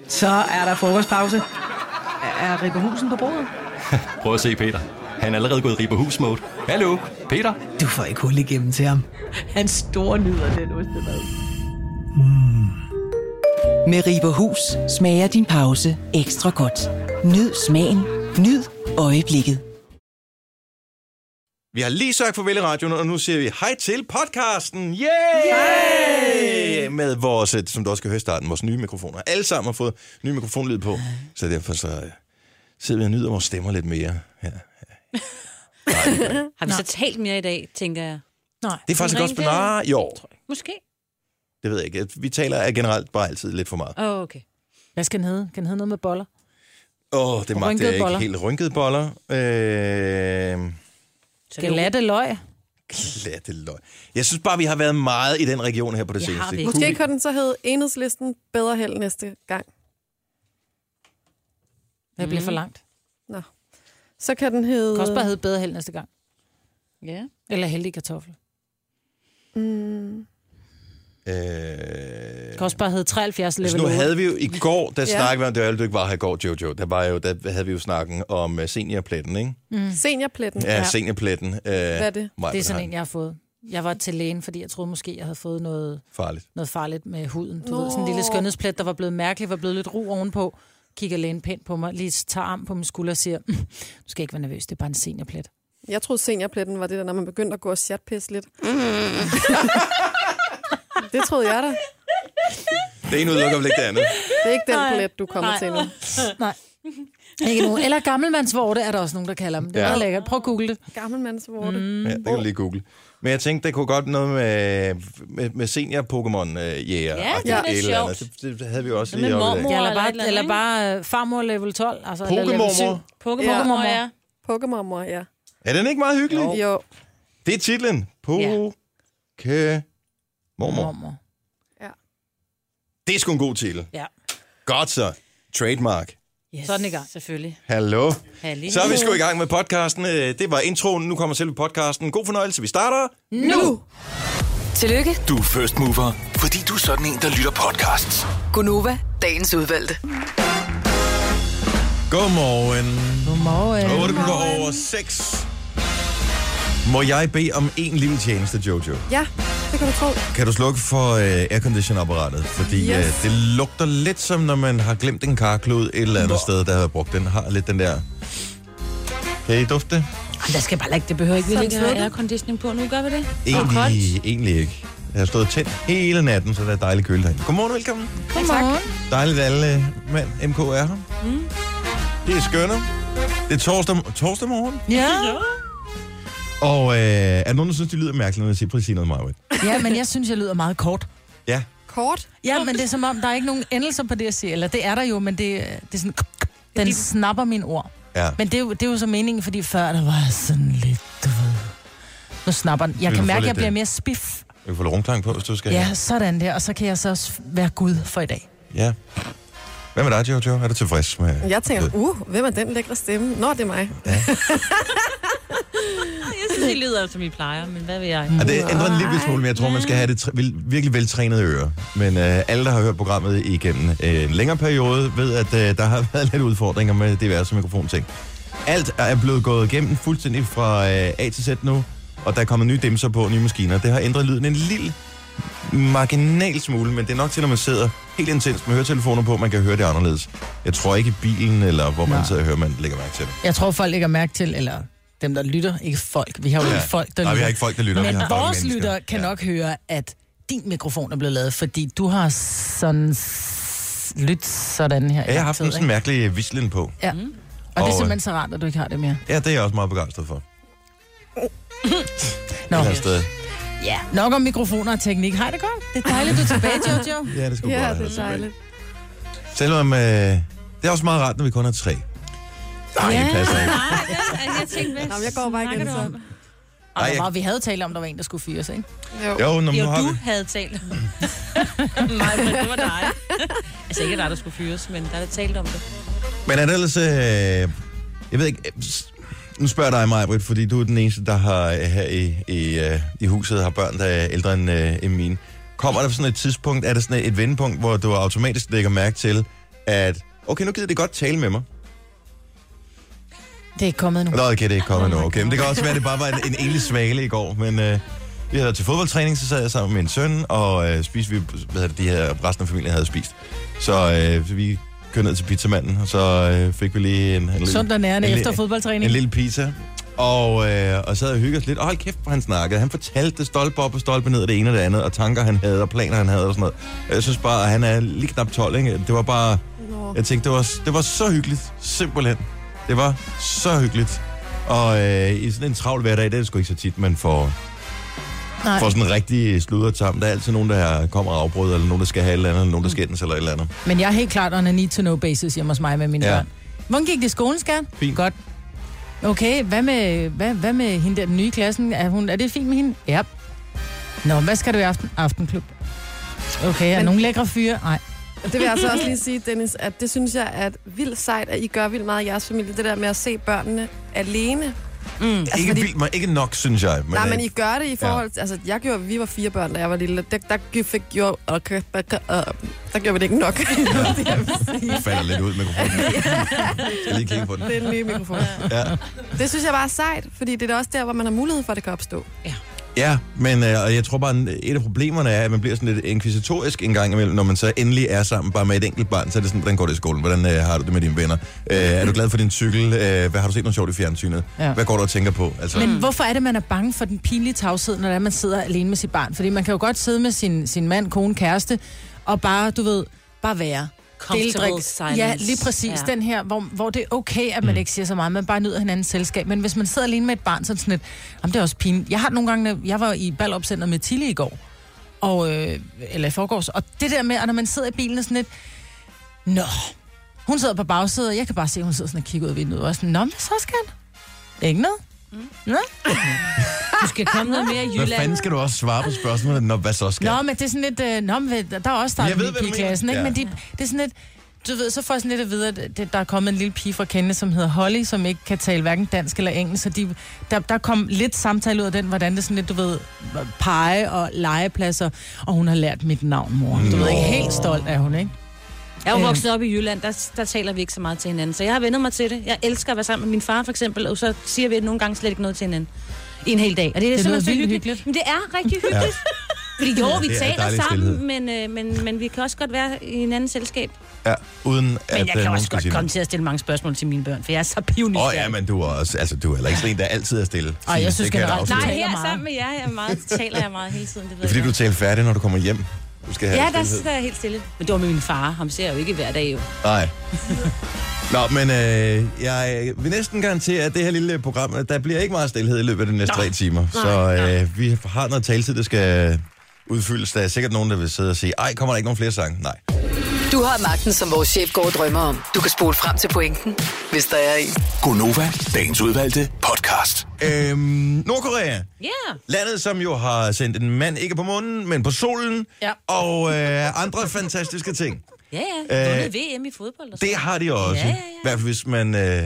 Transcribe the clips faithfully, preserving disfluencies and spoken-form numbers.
Så er der frokostpause. Er Ribberhusen på bordet? Prøv at se Peter. Han er allerede gået i Ribberhus-mode. Hallo, Peter. Du får ikke hul igennem til ham. Han store nyder den ostemad. Mm. Med Ribberhus smager din pause ekstra godt. Nyd smagen. Nyd øjeblikket. Vi har lige sagt farvel i radioen, og nu siger vi hej til podcasten. Yay! Yay! Med vores, som du også skal høre i starten, vores nye mikrofoner. Alle sammen har fået nye mikrofonlyd på, så derfor så sidder vi og nyder vores stemmer lidt mere. Ja. Har vi så talt mere i dag, tænker jeg? Nej. Det er faktisk også spændende. Jo. Måske. Det ved jeg ikke. Vi taler generelt bare altid lidt for meget. Åh, oh, okay. Hvad skal den hedde? Kan den hedde noget med boller? Åh, oh, det magter jeg ikke. Helt rynkede boller. Øh... Glatte løg. Glatte løg. Jeg synes bare, vi har været meget i den region her på det seneste. Vi. Måske kan den så hedde Enhedslisten bedre held næste gang. Det bliver for langt. Nå. Så kan den hedde... Kan også bare hedde bedre held næste gang. Ja. Eller heldig kartoffel. Mm. Øh... Kan også bare hedde treoghalvfjerds level. Nu havde vi jo i går, der ja. snakkede vi om, det var alt, du ikke var her i går, Jojo. Der, var jo, der havde vi jo snakken om seniorpletten, ikke? Mm. Seniorpletten? Ja, seniorpletten. Øh, Hvad er det? Det er sådan en, jeg har fået. Jeg var til lægen, fordi jeg troede måske, jeg havde fået noget farligt, noget farligt med huden. Du Nå. ved, sådan en lille skønhedsplet, der var blevet mærkelig, var blevet lidt ro ovenpå. Kigger lægen pænt på mig, lige tager arm på min skulder og siger, du skal ikke være nervøs, det er bare en seniorplet. Jeg troede, seniorpletten var det der, når man begyndte at gå og chatpisse lidt. Mm. Det troede jeg da. Det ene udelukker vel ikke det andet. Det er ikke den Nej. plet, du kommer Nej. til nu. Nej. Ikke nu. Eller gammelmandsvorte er der også nogen, der kalder dem. Det er ja. meget lækkert. Prøv at google det. Gammelmandsvorte. Mm. Ja, det kan du lige google. Men jeg tænkte, det kunne godt noget med, med, med senior-Pokémon-jæger. Ja, det er lidt sjovt. Det, det havde vi også lige i Ja, eller bare, eller bare uh, farmor level tolv. Altså, Pokémon. Pokémon, ja. Pokémon, ja. Er den ikke meget hyggelig? Jo. jo. Det er titlen. Pokémon. Mormor. Ja. Det er sgu en god titel. Ja. Godt så. Trademark. Yes. Sådan i gang. Selvfølgelig. Hallo. Halli. Så er vi sgu i gang med podcasten. Det var introen. Nu kommer selve podcasten. God fornøjelse. Vi starter nu. Tillykke. Du er first mover, fordi du er sådan en, der lytter podcasts. Gunova, dagens udvalgte. Godmorgen. Godmorgen. otte minutter over seks. Må jeg bede om en lille tjeneste, Jojo? Ja, det kan du tro. Kan du slukke for uh, aircondition-apparatet? Fordi yes. uh, det lugter lidt som, når man har glemt en karklud et eller andet Nå. sted, der har brugt den. Har lidt den der... Kan I dufte det? Der skal bare ikke, det behøver ikke, vi ikke have airconditioning på. Nu gør vi det. Egentlig, egentlig ikke. Jeg har stået tændt hele natten, så der er dejligt køle derinde. Godmorgen, velkommen. Godmorgen. Dejligt, alle mand M K er her. Mm. Det er skønner. Det er torsdag, torsdag morgen. Ja. Og øh, er der nogen, der synes, det lyder mærkeligt, når jeg siger præcis noget meget? Ja, men jeg synes, jeg lyder meget kort. Ja. Kort? Ja, men det er som om, der er ikke nogen endelser på det, jeg siger. Eller det er der jo, men det, det er sådan... Den snapper mine ord. Ja. Men det er, jo, det er jo så meningen, fordi før der var sådan lidt, du ved... Nu snapper den. Jeg kan mærke, at jeg bliver mere spiff. Jeg får lidt rumklang på, hvis du skal... Ja, sådan der. Og så kan jeg så også være Gud for i dag. Ja. Hvad med dig, Jojo? Er du tilfreds med... Jeg tænker, uh, hvem er den lækre stemme? Nå, det er mig. Ja. Jeg synes, det lyder som I plejer, men hvad vil jeg? Ja, det ændrer en lille smule, men jeg tror, man skal have det tr- virkelig veltrænede ører. Men øh, alle, der har hørt programmet igennem øh, en længere periode, ved, at øh, der har været lidt udfordringer med diverse mikrofonting. Alt er blevet gået igennem fuldstændig fra øh, A til Z nu, og der er kommet nye dimser på, nye maskiner. Det har ændret lyden en lille marginal smule, men det er nok til, når man sidder helt intenst med høretelefoner på, man kan høre det anderledes. Jeg tror ikke i bilen, eller hvor man sidder og hører, man lægger mærke til det. Jeg tror, folk lægger mærke til, eller dem, der lytter, ikke folk. Vi har jo ja. ikke folk, der Nej, lytter. vi har ikke folk, der lytter. Men vi har vores lytter kan ja. nok høre, at din mikrofon er blevet lavet, fordi du har sådan lyttet sådan her. Ja, jeg har haft en sådan mærkelig vislen på. Ja, og, og det er simpelthen så rart, at du ikke har det mere. Ja, det er jeg også meget begejstret for. Nå. Sted. Ja, nok om mikrofoner og teknik. Hej, det godt. Det er dejligt, du er tilbage, Jojo. Ja, det skulle ja, godt. det er dejligt. Selvom øh, det er også meget rart, når vi kun har tre. Nej, ja. det passer ikke. Nej, jeg, jeg tænkte, hvad Nå, jeg går bare igen så. Og der var, vi havde talt om, der var en, der skulle fyres, ikke? Jo, jo, når jo nu har du vi... havde talt om Nej, men det var dig. Altså ikke dig, der skulle fyres, men der er talt om det. Men er det ellers... Øh, jeg ved ikke... Nu spørger jeg dig, Maj-Britt, fordi du er den eneste, der har her i, i, uh, i huset har børn, der er ældre end, uh, end mine. Kommer der sådan et tidspunkt, er der sådan et vendepunkt, hvor du automatisk lægger mærke til, at okay, nu gider de godt tale med mig. Det er ikke kommet nu. Nå, okay, det er ikke kommet nu. Okay, men det kan også være, at det bare var en, en enlig svale i går, men øh, vi havde været til fodboldtræning, så sad jeg sammen med min søn, og øh, spiste vi, hvad det, de her, resten af familien havde spist. Så øh, vi kørte ned til pizzamanden, og så øh, fik vi lige en, en lille... Sundt og nærende en, efter fodboldtræning. En lille pizza. Og, øh, og sad og hyggede os lidt. Og hold kæft, hvor han snakkede. Han fortalte stolpe op og stolpe ned, det ene og det andet, og tanker han havde, og planer han havde og sådan noget. Jeg synes bare, at han er lige knap tolv, ikke? Det var bare... Jeg tænkte, det var, det var så hyggeligt. Simpelthen. Det var så hyggeligt. Og øh, i sådan en travl hverdag, det er det sgu ikke så tit, man får... Nej. For sådan en rigtig sludret sammen. Der er altid nogen, der kommer og afbryder, eller nogen, der skal have et eller andet, eller nogen, der skændes, eller et eller andet. Men jeg er helt klart on a need to know basis hjemme hos mig med mine Ja. børn. Hvordan gik det i skolen, skat? Fint. Godt. Okay, hvad med, hvad, hvad med hende der, den nye klassen? Er, hun, er det fint med hende? Ja. Nå, hvad skal du i aften? Aftenklub. Okay, er Men- nogle lækre fyre? Nej. Det vil jeg altså også lige sige, Dennis, at det synes jeg er vildt sejt, at I gør vildt meget i jeres familie. Det der med at se børnene alene. Mm. Altså, Ikke fordi- vildt, men ikke nok, synes jeg. Men, Nej, øh, men I gør det i forhold til... Altså, jeg gjorde, vi var fire børn, da jeg var lille. Der, der fik jo... Okay, der, der gjorde vi det ikke nok. Det jeg vil sige. Jeg falder lidt ud med mikrofonen. Jeg skal lige kigge på den. Det er en ny mikrofon. Ja. Det synes jeg bare er sejt, fordi det er da også der, hvor man har mulighed for, at det kan opstå. Ja, men øh, og jeg tror bare, en- et af problemerne er, at man bliver sådan lidt inkvisitorisk en gang imellem, når man så endelig er sammen bare med et enkelt barn, så er det sådan, hvordan går det i skolen? Hvordan øh, har du det med dine venner? Øh, er du glad for din cykel? Øh, hvad har du set noget sjovt i fjernsynet? Ja. Hvad går du og tænker på? Altså, Men hvorfor er det, man er bange for den pinlige tavshed, når det er, man sidder alene med sit barn? Fordi man kan jo godt sidde med sin, sin mand, kone, kæreste, og bare, du ved, bare være. Comfortable Deldrik. silence. Ja, lige præcis. Ja. Den her, hvor, hvor det er okay, at man ikke siger så meget, man bare nyder hinandens selskab. Men hvis man sidder alene med et barn, så er det sådan lidt, jamen det er også pinligt. Jeg har nogle gange, jeg var i ballopcenteret med Tilly i går, og, øh, eller i forgårs, og det der med, at når man sidder i bilen, er sådan lidt, nå, hun sidder på bagsædet, og jeg kan bare se, at hun sidder sådan og kigger ud af vinduet, og sådan, nå, hvad så skal han? Ikke noget? Mm. Nå? Du skal komme noget mere i hvad Jylland. fanden skal du også svare på spørgsmålet, når hvad så skal? Nå, men det er sådan lidt... Øh, nå, men der er også Jeg startet ved, en hvad du pige i klassen, mener. ikke? Ja. Men de, det er sådan lidt... Du ved, så får jeg sådan lidt at vide, at det, der er kommet en lille pige fra Kende, som hedder Holly, som ikke kan tale hverken dansk eller engelsk, så de, der, der kom lidt samtale ud af den, hvordan det sådan lidt, du ved, pege og legepladser, og hun har lært mit navn, mor. Du ved ikke, helt stolt er hun, ikke? Jeg er jo vokset op i Jylland, der, der taler vi ikke så meget til hinanden, så jeg har vendt mig til det. Jeg elsker at være sammen med min far, for eksempel, og så siger vi nogle gange slet ikke noget til hinanden i en hel dag. Og det er Det simpelthen lyder så vildt hyggeligt. hyggeligt. Men det er rigtig hyggeligt. Ja. Fordi jo, vi Det er taler dejlig sammen, men, øh, men, men vi kan også godt være i en anden selskab. Ja, uden at Men jeg øh, kan nogen også skal godt sige komme noget. til at stille mange spørgsmål til mine børn, for jeg er så pivnysgerrig. Åh oh, ja, men du er også, altså du er heller ikke sådan en, der altid er stille. Ej, jeg Signe, synes det kan jeg da generelt, afsløre. Nej, taler her meget. sammen med jer jeg er meget, taler jeg meget hele tiden. Det ved Det er fordi, jeg. du taler færdig, når du kommer hjem. Du skal have Ja, stillhed. der sidder jeg helt stille. Men det var med min far. Ham ser jeg jo ikke hver dag, jo. Nej. Nå, men øh, jeg vil næsten garantere, at det her lille program, der bliver ikke meget stillhed i løbet af de næste Nå. tre timer. Så øh, vi har noget taletid, der skal udfyldes. Der er sikkert nogen, der vil sidde og sige, ej, kommer der ikke nogen flere sange? Nej. Du har magten, som vores chef går og drømmer om. Du kan spole frem til pointen, hvis der er en. Gonova, dagens udvalgte podcast. Øhm, Nordkorea. Ja. Yeah. Landet, som jo har sendt en mand ikke på månen, men på solen. Ja. Og øh, andre fantastiske ting. Ja, ja. Øh, Vundet V M i fodbold. Og Det har de også. Ja, ja, ja. I hvert fald, hvis man øh,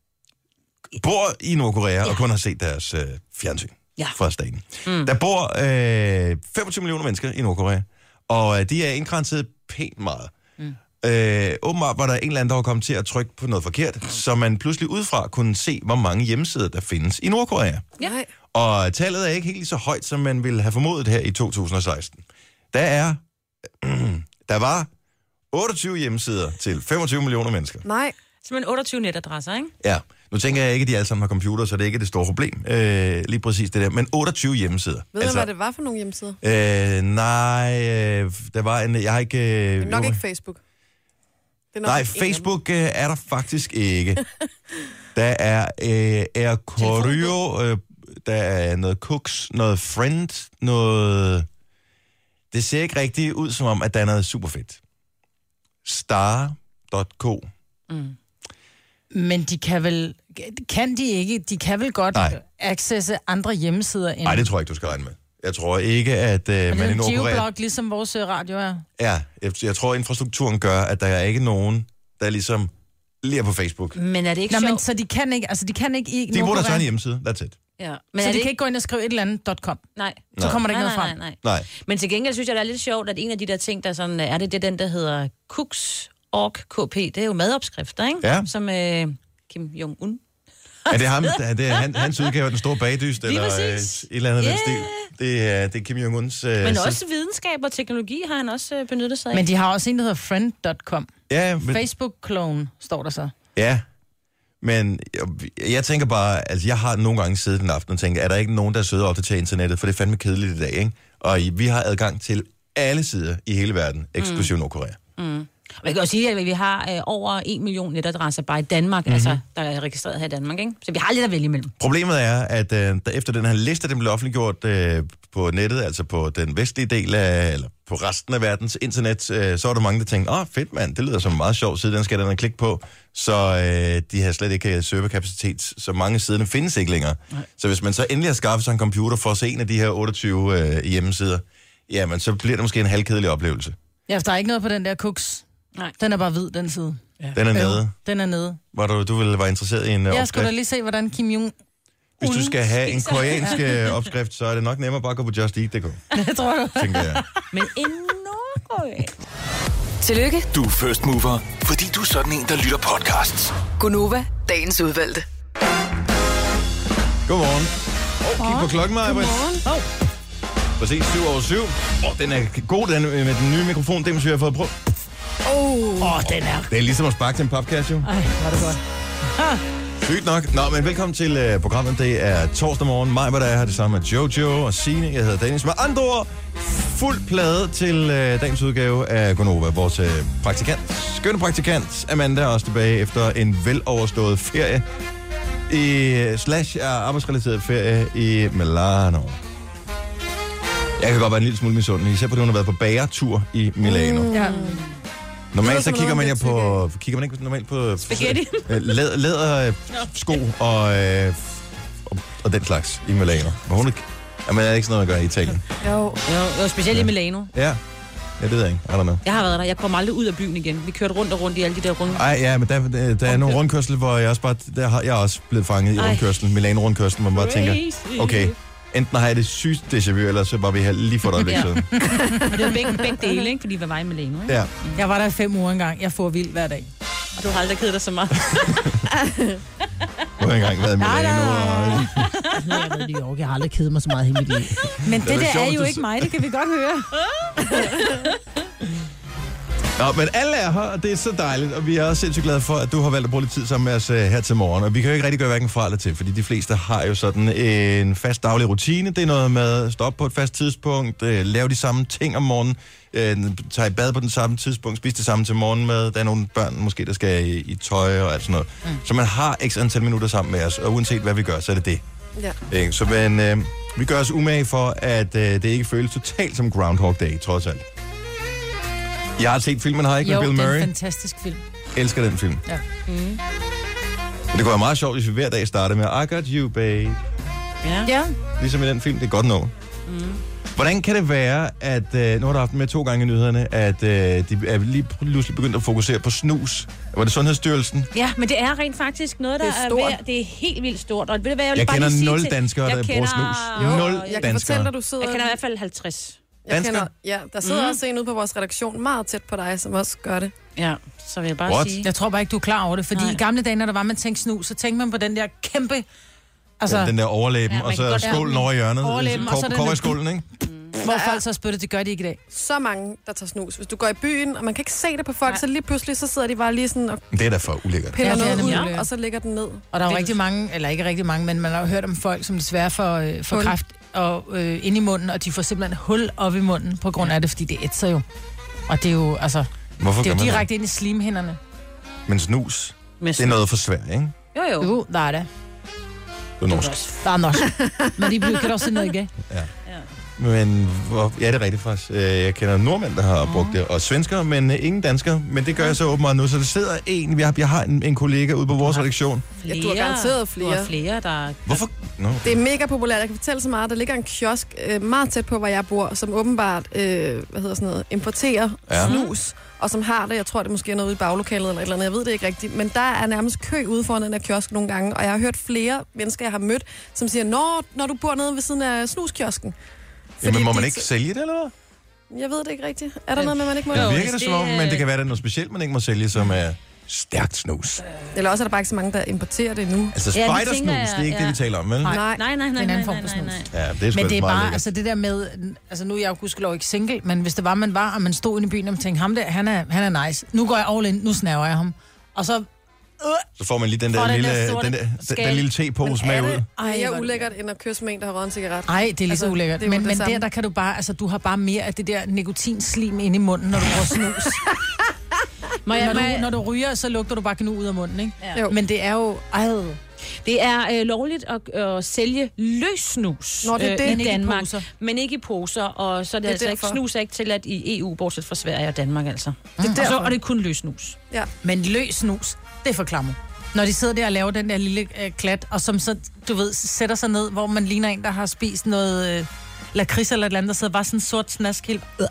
bor i Nordkorea ja. og kun har set deres øh, fjernsyn Ja. fra staten. Mm. Der bor øh, femogtyve millioner mennesker i Nordkorea, og øh, de er indkranset pænt meget. Mm. Øh, åbenbart var der en eller anden, der var kommet til at trykke på noget forkert, så man pludselig udefra kunne se, hvor mange hjemmesider, der findes i Nordkorea. Ja. Nej. Og tallet er ikke helt så højt, som man ville have formodet her i to tusind og seksten. Der er, der var otteogtyve hjemmesider til femogtyve millioner mennesker. Nej. Simpelthen otteogtyve netadresser, ikke? Ja, nu tænker jeg ikke, at de alle sammen har computer, så det er ikke det store problem. Øh, lige præcis det der. Men otteogtyve hjemmesider. Ved altså, du, hvad det var for nogle hjemmesider? Øh, nej, øh, der var en... Jeg har ikke... Øh, Det er nok jo, ikke Facebook. Det er nok nej, ikke en af dem. Facebook øh, er der faktisk ikke. Der er øh, er Koryo, øh, der er noget Cooks, noget Friend, noget... Det ser ikke rigtig ud som om, at der er noget super fedt. Star punktum co. Mm. Men de kan vel... Kan de ikke? De kan vel godt Nej. accesse andre hjemmesider end... Nej, det tror jeg ikke, du skal regne med. Jeg tror ikke, at øh, er man i det en Nordkorea... geoblog, ligesom vores øh, radio er? Ja, jeg, jeg tror, at infrastrukturen gør, at der er ikke nogen, der ligesom lige er på Facebook. Men er det ikke Nå, sjovt? men så de kan ikke... Altså, de kan ikke i De bruger deres egen hjemmeside, that's it. Ja. Men Men så er de det kan ikke gå ind og skrive et eller andet .com. Nej. Så kommer der ikke nej, noget nej, frem. nej, nej. Nej. Men til gengæld synes jeg, det er lidt sjovt, at en af de der ting, der sådan, er det det den, der hedder Cooks org punktum k p, det er jo madopskrifter, ikke? Ja. Som øh, Kim Jong-un. Er det ham? Er det han, hans udgave af den store bagdyst? Lige eller øh, præcis. et eller andet Yeah. den stil? Det er, det er Kim Jong-uns... Øh, Men selv- også videnskab og teknologi har han også øh, benyttet sig af. Men de har også en, der hedder friend punktum com. Ja, men, Facebook-clone, står der så. ja, men jeg, jeg tænker bare... Altså, jeg har nogle gange siddet den aften og tænkt, er der ikke nogen, der er søde op til internettet? For det er fandme kedeligt i dag, ikke? Og i- vi har adgang til alle sider i hele verden, eksklusiv mm. Nordkorea. Mm. Og jeg kan også sige, at vi har øh, over en million netadresser bare i Danmark, mm-hmm. altså, der er registreret her i Danmark, ikke? Så vi har lidt at vælge imellem. Problemet er, at øh, der efter den her liste, den blev offentliggjort øh, på nettet, altså på den vestlige del af, eller på resten af verdens internet, øh, så var der mange, der tænkte, åh, oh, fedt mand, det lyder som en meget sjov side, den skal der klikke på. Så øh, de har slet ikke serverkapacitet, så mange siderne findes ikke længere. Nej. Så hvis man så endelig har skaffet sig en computer for at se en af de her otteogtyve øh, hjemmesider, jamen så bliver det måske en halvkedelig oplevelse. Ja, for der er ikke noget på den der Cooks. Nej. Den er bare hvid, den side. Ja. Den er nede. Øh, den er nede. Var du, du ville være interesseret i en uh, Jeg skulle da opskrift? lige se, hvordan Kim Jong... Hvis du skal have en koreansk øh, opskrift, så er det nok nemmere bare at gå på just eat punktum d k. Det tror jeg. Tænker jeg. Men en Nordkorea. Tillykke, Du er first mover, fordi du er sådan en, der lytter podcasts. Gunova, dagens udvalgte. Godmorgen. Oh, kig på klokken, Maja. Godmorgen. Præcis, syv over syv. Åh, den er god, den med den nye mikrofon, dem, som vi har fået prøvet. Oh. Åh, oh, den er... Det er ligesom at sparke til en papkasse, jo. Ej, var det godt. Sygt nok. Nå, men velkommen til uh, programmet. Det er torsdag morgen. Mig, hvad der er her, det samme med Jojo og Signe. Jeg hedder Dennis. Med andre ord, fuld plade til uh, dagens udgave af Gonova. Vores uh, praktikant, skønne praktikant, Amanda, er også tilbage efter en veloverstået ferie. I uh, slash er arbejdsrelateret ferie i Milano. Jeg kan godt være en lille smule misundelig, især på det, hun har været på bagertur i Milano. Mm. Ja. Normalt så Det lyder kigger som man jo noget, på, kigger man ikke normalt på Spaghetti. læder, læder sko og, øh, og, og den slags i Milano. Men hun er, jamen, er det ikke sådan noget, at gøre i Italien? Jo. Jo, jo, specielt i Milano. Ja, ja det ved jeg ikke. I don't know. Jeg har været der. Jeg kommer aldrig ud af byen igen. Vi kørte rundt og rundt i alle de der runde. Ej, ja, men der, der, der er nogle rundkørsel, hvor jeg også bare, der har jeg er også blevet fanget i Ej. rundkørslen, Milano-rundkørslen, hvor man bare tænker, Crazy. okay, enten har jeg det sygeste déjà vu, eller så var vi her lige for et øjeblik Ja. siden. Og det var begge, begge dele, ikke? Fordi vi var i Milano, ikke? Ja. Jeg var der i fem uger engang. Jeg får vild hver dag. Og du har aldrig kedet dig så meget. Nu har jeg engang været i Milano. Og... Jeg ved New York. Jeg har aldrig kedet mig så meget i mit liv. Men det, er det da der sjovt, er jo du ikke s- mig, det kan vi godt høre. Nå, men alle er her, og det er så dejligt, og vi er også sindssygt glade for, at du har valgt at bruge lidt tid sammen med os uh, her til morgen. Og vi kan jo ikke rigtig gøre hverken fra eller til, fordi de fleste har jo sådan en fast daglig rutine. Det er noget med at stå op på et fast tidspunkt, uh, lave de samme ting om morgenen, uh, tage i bad på den samme tidspunkt, spise det samme til morgenmad. Der er nogle børn måske, der skal i, i tøj og alt sådan noget. Mm. Så man har x antal minutter sammen med os, og uanset hvad vi gør, så er det det. Ja. Ikke? Så men, uh, vi gør os umage for, at uh, det ikke føles totalt som Groundhog Day, trods alt. Jeg har set filmen, har jeg ikke, Jo, med Bill det er Murray. en fantastisk film. Elsker den film. Ja. Mm. Men det kunne være meget sjovt, hvis vi hver dag startede med I got you, babe. Ja. Ja. Ligesom i den film, det er godt nå. Mm. Hvordan kan det være, at, øh, nu har du haft med to gange i nyhederne, at øh, de er lige pludselig begyndt at fokusere på snus? Var det Sundhedsstyrelsen? Ja, men det er rent faktisk noget, der Det er er, stort. ved, det er helt vildt stort. Og ved du hvad, jeg vil Jeg bare kender lige sige nul til- danskere, der jeg bruger kender- snus. Jo, Nul Jeg kan danskere. fortælle dig, du sidder... Jeg kender i hvert fald halvtreds. Jeg Dansker? kender, ja, der sidder mm. også en ude på vores redaktion meget tæt på dig, som også gør det. Ja, så vil jeg bare What? sige... Jeg tror bare ikke, du er klar over det, fordi Nej. i gamle dage, når der var, man tænkte snus, så tænkte man på den der kæmpe... Altså, Ja, den der overlæben, Ja, ja, man og kan så godt- skålen ja. over i hjørnet. Overlæben, og så den- Kåreskålen, ikke? hvor folk så spytter, det gør de ikke i dag. Så mange, der tager snus. Hvis du går i byen, og man kan ikke se det på folk, Nej. så lige pludselig, så sidder de bare lige sådan og Det er da for ulækkert. piller Ja, det er noget nemlig ud, ulækkert. og så ligger den ned. Og der er jo Det- rigtig mange, eller ikke rigtig mange, men man har jo hørt om folk, som desværre får, øh, får Hul. kræft og, øh, ind i munden, og de får simpelthen hul op i munden på grund af det, fordi det ætser jo. Og det er jo, altså, Hvorfor det er gør jo man direkte ind i slimhinderne. det? Men snus, Med det er noget for svært, ikke? Jo, jo. Jo, der er det. Det er norsk. Der er norsk. Men de bliver også noget ikke. Men hvor, ja, det er rigtigt faktisk. Øh, Jeg kender nordmænd, der har brugt det, og svensker, men øh, ingen danskere. Men det gør jeg så åbenbart nu. Så der sidder en, vi har, jeg har en, en kollega ude på vores redaktion. Ja, du har garanteret flere. Du har flere, der... Hvorfor? No. Det er mega populært. Jeg kan fortælle så meget. Der ligger en kiosk øh, meget tæt på, hvor jeg bor, som åbenbart øh, hvad hedder sådan noget, importerer Ja. ja. snus, og som har det. Jeg tror, det er måske noget ude i baglokalet eller et eller andet. Jeg ved det ikke rigtigt. Men der er nærmest kø ude foran den her kiosk nogle gange, og jeg har hørt flere mennesker, jeg har mødt, som siger, når, når du bor nede ved siden af snuskiosken. Jamen, må de- man ikke sælge det, eller hvad? Jeg ved det ikke rigtigt. Er der noget med, man ikke må? Det virker det som om, men det kan være, at der er noget specielt, man ikke må sælge, som er stærkt snus. Eller også er der bare ikke så mange, der importerer det nu. Altså spidersnus, det er ikke ja. det, vi taler om, vel? Nej, nej, nej, nej, det er en anden nej, form for snus. Ja, det er sgu men det er bare, lækkert. altså det der med, altså nu er jeg jo gudskelov ikke single, men hvis det var, man var, og man stod inde i byen og tænkte, ham der, han er, han er nice. Nu går jeg all in, nu snæver jeg ham. Og så... Øh, så får man lige den der, den lille, der den der, den, den lille te-pose med ud. Det er ulækkert, end at kysse med en, der har røget en cigaret. Nej, det er lige altså, så ulækkert. Men, men der, der kan du bare, altså du har bare mere af det der nikotinslim inde i munden, når du bruger snus. Må jeg, når, du, når du ryger, så lugter du bare gnu ud af munden, ikke? Ja. Men det er jo... Ej. Det er øh, lovligt at øh, sælge løs snus Nå, det er det. øh, Men i Danmark, ikke men ikke i poser. Og så er det, det er altså ikke, snus er ikke tilladt i E U, bortset fra Sverige og Danmark, altså. Det er og, så, og det er kun løs snus. Ja. Men løs snus, det er for klammer. Når de sidder der og laver den der lille øh, klat, og som så, du ved, sætter sig ned, hvor man ligner en, der har spist noget øh, lakrids eller et eller andet, der sidder bare sådan en sort snask helt... Øh.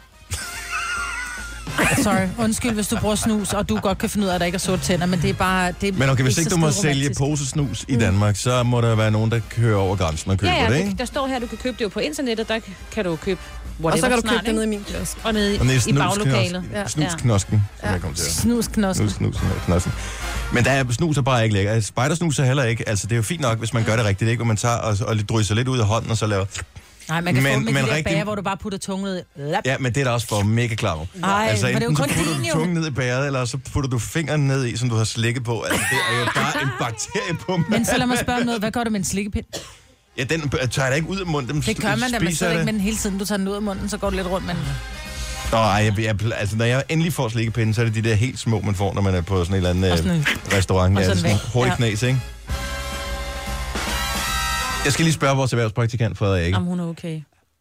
Sorry, undskyld, hvis du bruger snus, og du godt kan finde ud af, at der ikke er sorte tænder, men det er bare... Det er men okay, hvis ikke du må romantisk. sælge posesnus i Danmark, så må der være nogen, der kører over grænsen og køber ja, ja, det, ikke? Det, der står her, du kan købe det jo på internettet, der kan du købe whatever. Og så kan du snart, købe det nede i min kiosk. Og nede og nede i, i baglokalet. Ja. Snusknosken, som ja. jeg kom til at... Snusknosken. Snusknosken. Men der er snus er bare ikke lækker. Spidersnus er heller ikke. Altså, det er jo fint nok, hvis man gør det rigtigt, ikke? Hvor man tager og, og drysser lidt ud af hånden, og så laver... Nej, man kan men, få med men de der rigtig... bager, hvor du bare putter tungen ned. Ja, men det er da også for mega klar. Ej, altså, men det er jo kun så putter din, du jo. tungen ned i bæret, eller så putter du fingeren ned i, som du har slikket på. Altså, det er jo bare en bakterie på mig. Men så lad mig spørge om noget. Hvad gør du med en slikkepind? Ja, den tager jeg ikke ud af munden. Dem det gør man da, men så ikke med den hele tiden. Du tager den ud af munden, så går du lidt rundt med den. Nå, jeg, jeg, altså, når jeg endelig får slikkepinde, så er det de der helt små, man får, når man er på sådan en eller anden øh, restaurant. Ja, sådan en hurtig knæs, ikke? Jeg skal lige spørge vores erhvervspraktikant, Frederik. Jamen, hun er okay.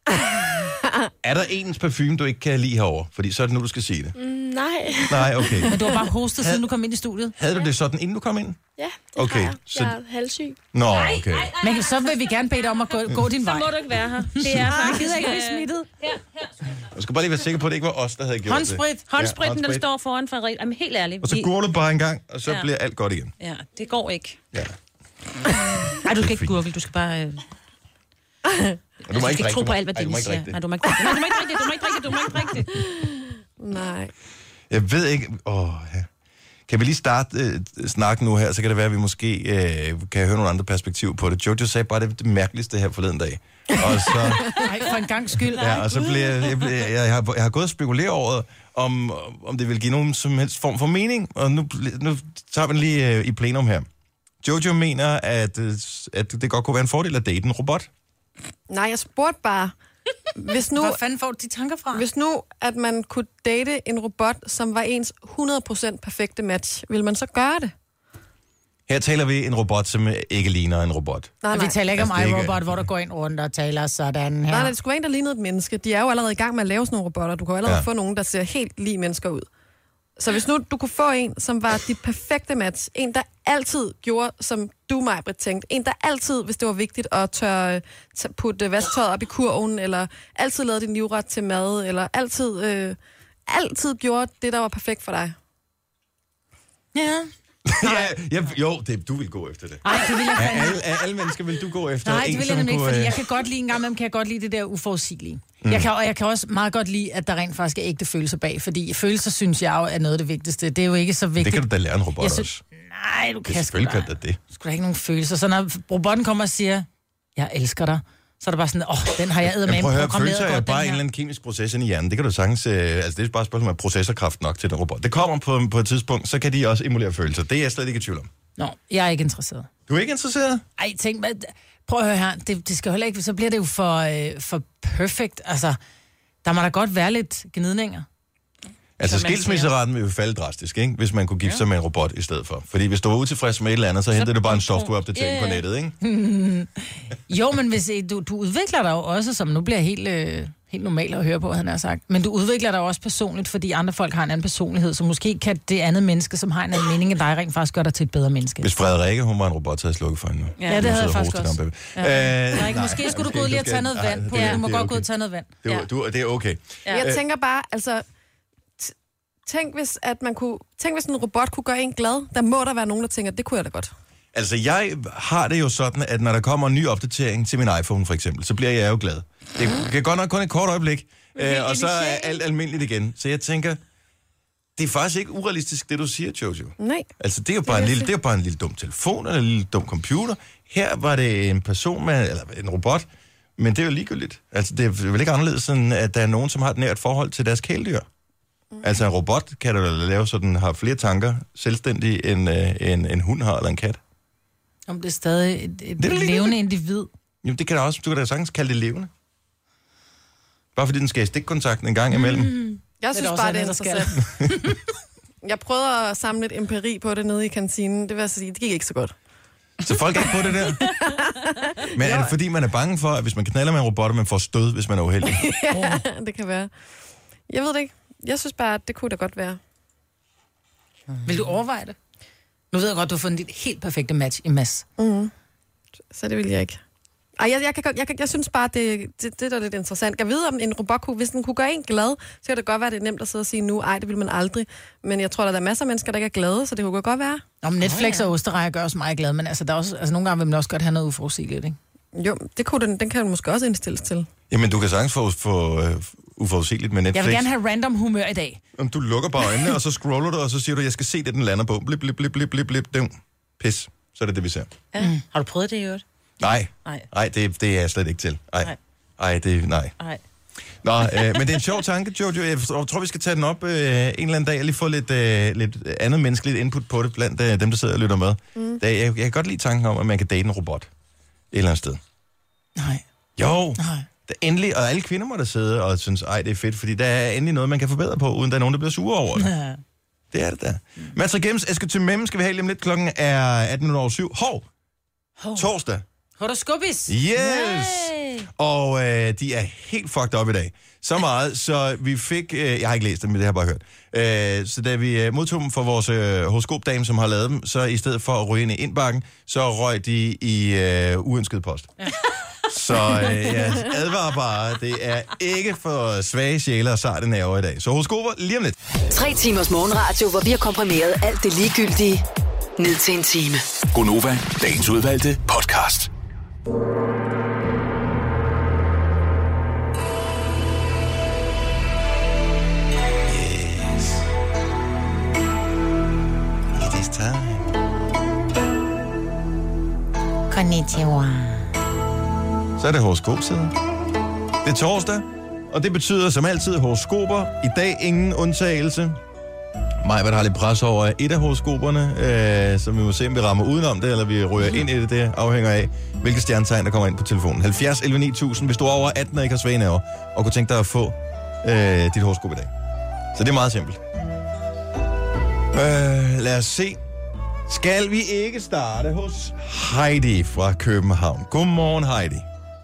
Er der ens parfume, du ikke kan lide herovre? Fordi så er det nu, du skal sige det. Mm, nej. Nej, okay. Men du har bare hostet, siden du kom ind i studiet. Havde du det sådan, inden du kom ind? Ja, det okay, har jeg. Så... Jeg er halvsyg. Nå, okay. Men så vil vi gerne bede dig om at gå, gå din vej. Så må du ikke være her. Det er faktisk... gider ikke blive smittet. Her, her. Jeg skal bare lige være sikker på, at det ikke var os, der havde gjort Håndsprit. det. Håndspritten, ja, den står foran Frederik. Jamen, helt ærligt. Og så går du bare en gang, og så ja. bliver alt godt igen. Ja, det går ikke. Ja. Ej, du skal ikke gurgle, du skal bare... Øh... Og du må altså, ikke ikke tro på alt, hvad Ej, de siger. Nej, du må ikke drikke det. Nej, du må ikke drikke det. Du må ikke drikke det. Du må ikke drikke det. Nej. Jeg ved ikke... Åh, ja. Kan vi lige starte øh, snakken nu her, så kan det være, at vi måske øh, kan høre nogle andre perspektiver på det. Jojo sagde bare, det er det mærkeligste her forleden dag. Og så... Nej, for en gang skyld. Ja, og så bliver jeg... Jeg, jeg, jeg, har, jeg har gået og spekuleret over, om, om det vil give nogen som helst form for mening. Og nu, nu tager vi den lige øh, i plenum her. Jojo mener, at, øh, at det godt kunne være en fordel at date en robot. Nej, jeg spurgte bare, hvis nu... Hvor fanden får du de tanker fra? Hvis nu, at man kunne date en robot, som var ens hundrede procent perfekte match, vil man så gøre det? Her taler vi en robot, som ikke ligner en robot. Nej, nej. Vi taler ikke om Altså, det er ikke- iRobot, hvor der går ind rundt og taler sådan her. Nej, nej, det skulle være en, der lignede et menneske. De er jo allerede i gang med at lave sådan nogle robotter. Du kan jo allerede Ja. ja. få nogen, der ser helt lige mennesker ud. Så hvis nu du kunne få en, som var dit perfekte match, en, der altid gjorde, som du, Maj-Brit, tænkte, en, der altid, hvis det var vigtigt, at tør, tør putte vasktøjet op i kurven, eller altid lavede din livret til mad, eller altid, øh, altid gjorde det, der var perfekt for dig. Ja. ja, ja, jo, det, du vil gå efter det. Nej, det vil jeg Af fandme. alle, af alle mennesker vil du gå efter Nej, en, det vil jeg som nemlig ikke, kunne, fordi øh, jeg kan godt lide en gang imellem, kan jeg godt lide det der uforudsigelige. Mm. Jeg kan, og jeg kan også meget godt lide, at der rent faktisk er ægte følelser bag, fordi følelser, synes jeg jo, er noget af det vigtigste. Det er jo ikke så vigtigt. Det kan du da lære en robot Jeg også. synes- Nej, du Det kan er sgu selvfølgelig da. kan det det. Du skal da ikke nogen følelser. Så når robotten kommer og siger, jeg elsker dig, så er det bare sådan, åh, den har jeg Men eddermame prøv at høre, programmeret følelser er godt, bare den en her. eller anden kemisk proces inde i hjernen. Det kan du sagtens... Øh, altså, det er bare et spørgsmål om processorkraft nok til den robot. Det kommer på, på et tidspunkt, så kan de også emulere følelser. Det er jeg slet ikke i tvivl om. Nå, jeg er ikke interesseret. Du er ikke interesseret? Ej, tænk, hvad, prøv at høre her, det, det skal heller ikke, så bliver det jo for, øh, for perfect. Altså, der må da godt være lidt gnidninger. Altså, Som man skilsmisseraten vil jo falde drastisk, ikke? Hvis man kunne gifte sig med en robot i stedet for. Fordi hvis du var utilfreds med et eller andet, så hentede du bare en softwareopdatering på nettet, ikke? Jo, men hvis øh, du, du udvikler dig jo også, som nu bliver helt, øh, helt normalt at høre på, han har sagt. Men du udvikler dig jo også personligt, fordi andre folk har en anden personlighed, så måske kan det andet menneske, som har en anden mening end dig, rent faktisk gøre dig til et bedre menneske. Hvis Frederikke, hun var en robot, så havde jeg slukket for hende nu. Ja, det havde jeg faktisk også. Ja. Ja. Øh, Nej, ikke, måske skulle du gå ud lige og tage noget vand på. Du må godt gå ud og tage noget vand. Det er, du, det er okay. Ja. Jeg tænker bare, altså... t- Tænk hvis, at man kunne, tænk, hvis en robot kunne gøre en glad. Der må der være nogen, der tænker, det kunne jeg da godt. Altså, jeg har det jo sådan, at når der kommer en ny opdatering til min iPhone, for eksempel, så bliver jeg jo glad. Det kan godt nok kun et kort øjeblik, øh, og så er alt almindeligt igen. Så jeg tænker, det er faktisk ikke urealistisk, det du siger, Jojo. Nej. Altså, det er jo bare, en lille, det er jo bare en lille dum telefon, eller en lille dum computer. Her var det en person, med, eller en robot, men det er jo ligegyldigt. Altså, det er vel ikke anderledes, end at der er nogen, som har et nært forhold til deres kæledyr. Mm. Altså, en robot kan da lave sådan, har flere tanker selvstændigt, end øh, en, en hund har, eller en kat. Om det er stadig et, et det er levende individ. Jamen, det kan da også, du kan da sagtens kalde det levende. Bare fordi den skal i stikkontakten en gang imellem. Mm. Jeg synes det bare, det er interessant. Jeg prøvede at samle et empiri på det nede i kantinen. Det vil jeg sige, det gik ikke så godt. Så folk er ikke på det der? Men er det fordi, man er bange for, at hvis man knaller med en robot, man får stød, hvis man er uheldig? Ja, det kan være. Jeg ved det ikke. Jeg synes bare, at det kunne da godt være. Vil du overveje det? Nu ved jeg godt, du har fundet dit helt perfekte match i Mads. Mm. Så det vil jeg ikke. Ej, jeg, jeg, kan, jeg, jeg, jeg synes bare, det, det, det er lidt interessant. Jeg ved, om en robot kunne, hvis den kunne gøre en glad, så kan det godt være, det er nemt at sidde og sige nu, ej, det vil man aldrig. Men jeg tror, der er masser af mennesker, der ikke er glade, så det kunne godt være. Om Netflix og osterejer gør os meget glade, men altså, der er også, altså, nogle gange vil man også godt have noget uforudsigeligt, ikke? Jo, det kunne den, den kan den måske også indstilles til. Jamen, du kan sagtens få, få uh, uforudsigeligt med Netflix. Jeg vil gerne have random humør i dag. Om du lukker bare øjnene, og så scroller du, og så siger du, jeg skal se det, den lander på. Blip, blip, blip, blip, blip, blip, blip. Pis. Så er det det, vi ser. Ja. Mm. Har du prøvet det i øvrigt? Nej, nej, det, det er jeg slet ikke til. Nej, nej, det nej. Nej. Nå, øh, men det er en sjov tanke, Jojo. Jeg tror, vi skal tage den op øh, en eller anden dag, og lige få lidt, øh, lidt andet menneskeligt input på det, blandt øh, dem, der sidder og lytter med. Mm. Da, jeg, jeg kan godt lide tanken om, at man kan date en robot et eller andet sted. Nej. Jo, nej. Der endelig, og alle kvinder må der sidde og synes, ej, det er fedt, fordi der er endelig noget, man kan forbedre på, uden der er nogen, der bliver sure over det. Ja. Det er det der. Mm. Mats og Gems, Eske til Mem, skal vi have lige om lidt. Klokken er atten over syv. Hov! Hov. Torsdag. Horoskopis. Yes! Nej. Og øh, de er helt fucked up i dag. Så meget, så vi fik... Øh, jeg har ikke læst dem, men det har jeg bare hørt. Øh, så da vi øh, modtog dem fra vores øh, horoskopdame, som har lavet dem, så i stedet for at ryge ind i indbakken, så røg de i øh, uønsket post. Ja. Så øh, jeg advarer bare, det er ikke for svage sjæle og sarte nerver i dag. Så horoskoper lige om lidt. Tre timers morgenradio, hvor vi har komprimeret alt det ligegyldige ned til en time. Gonova, dagens udvalgte podcast. Yes. It is time. Konnichiwa. Så er det horoskopsiden. Det er torsdag, og det betyder som altid horoskoper. I dag ingen undtagelse. Mig, hvad der har lidt pres over et af horoskoperne, øh, som vi må se, om vi rammer udenom det, eller vi ryger ind i det. Det afhænger af, hvilke stjernetegn, der kommer ind på telefonen. halvfjerds elleve ni tusind, hvis du er over atten og ikke har svage nerver, og kunne tænke dig at få øh, dit horoskop i dag. Så det er meget simpelt. Øh, lad os se. Skal vi ikke starte hos Heidi fra København? Godmorgen, Heidi.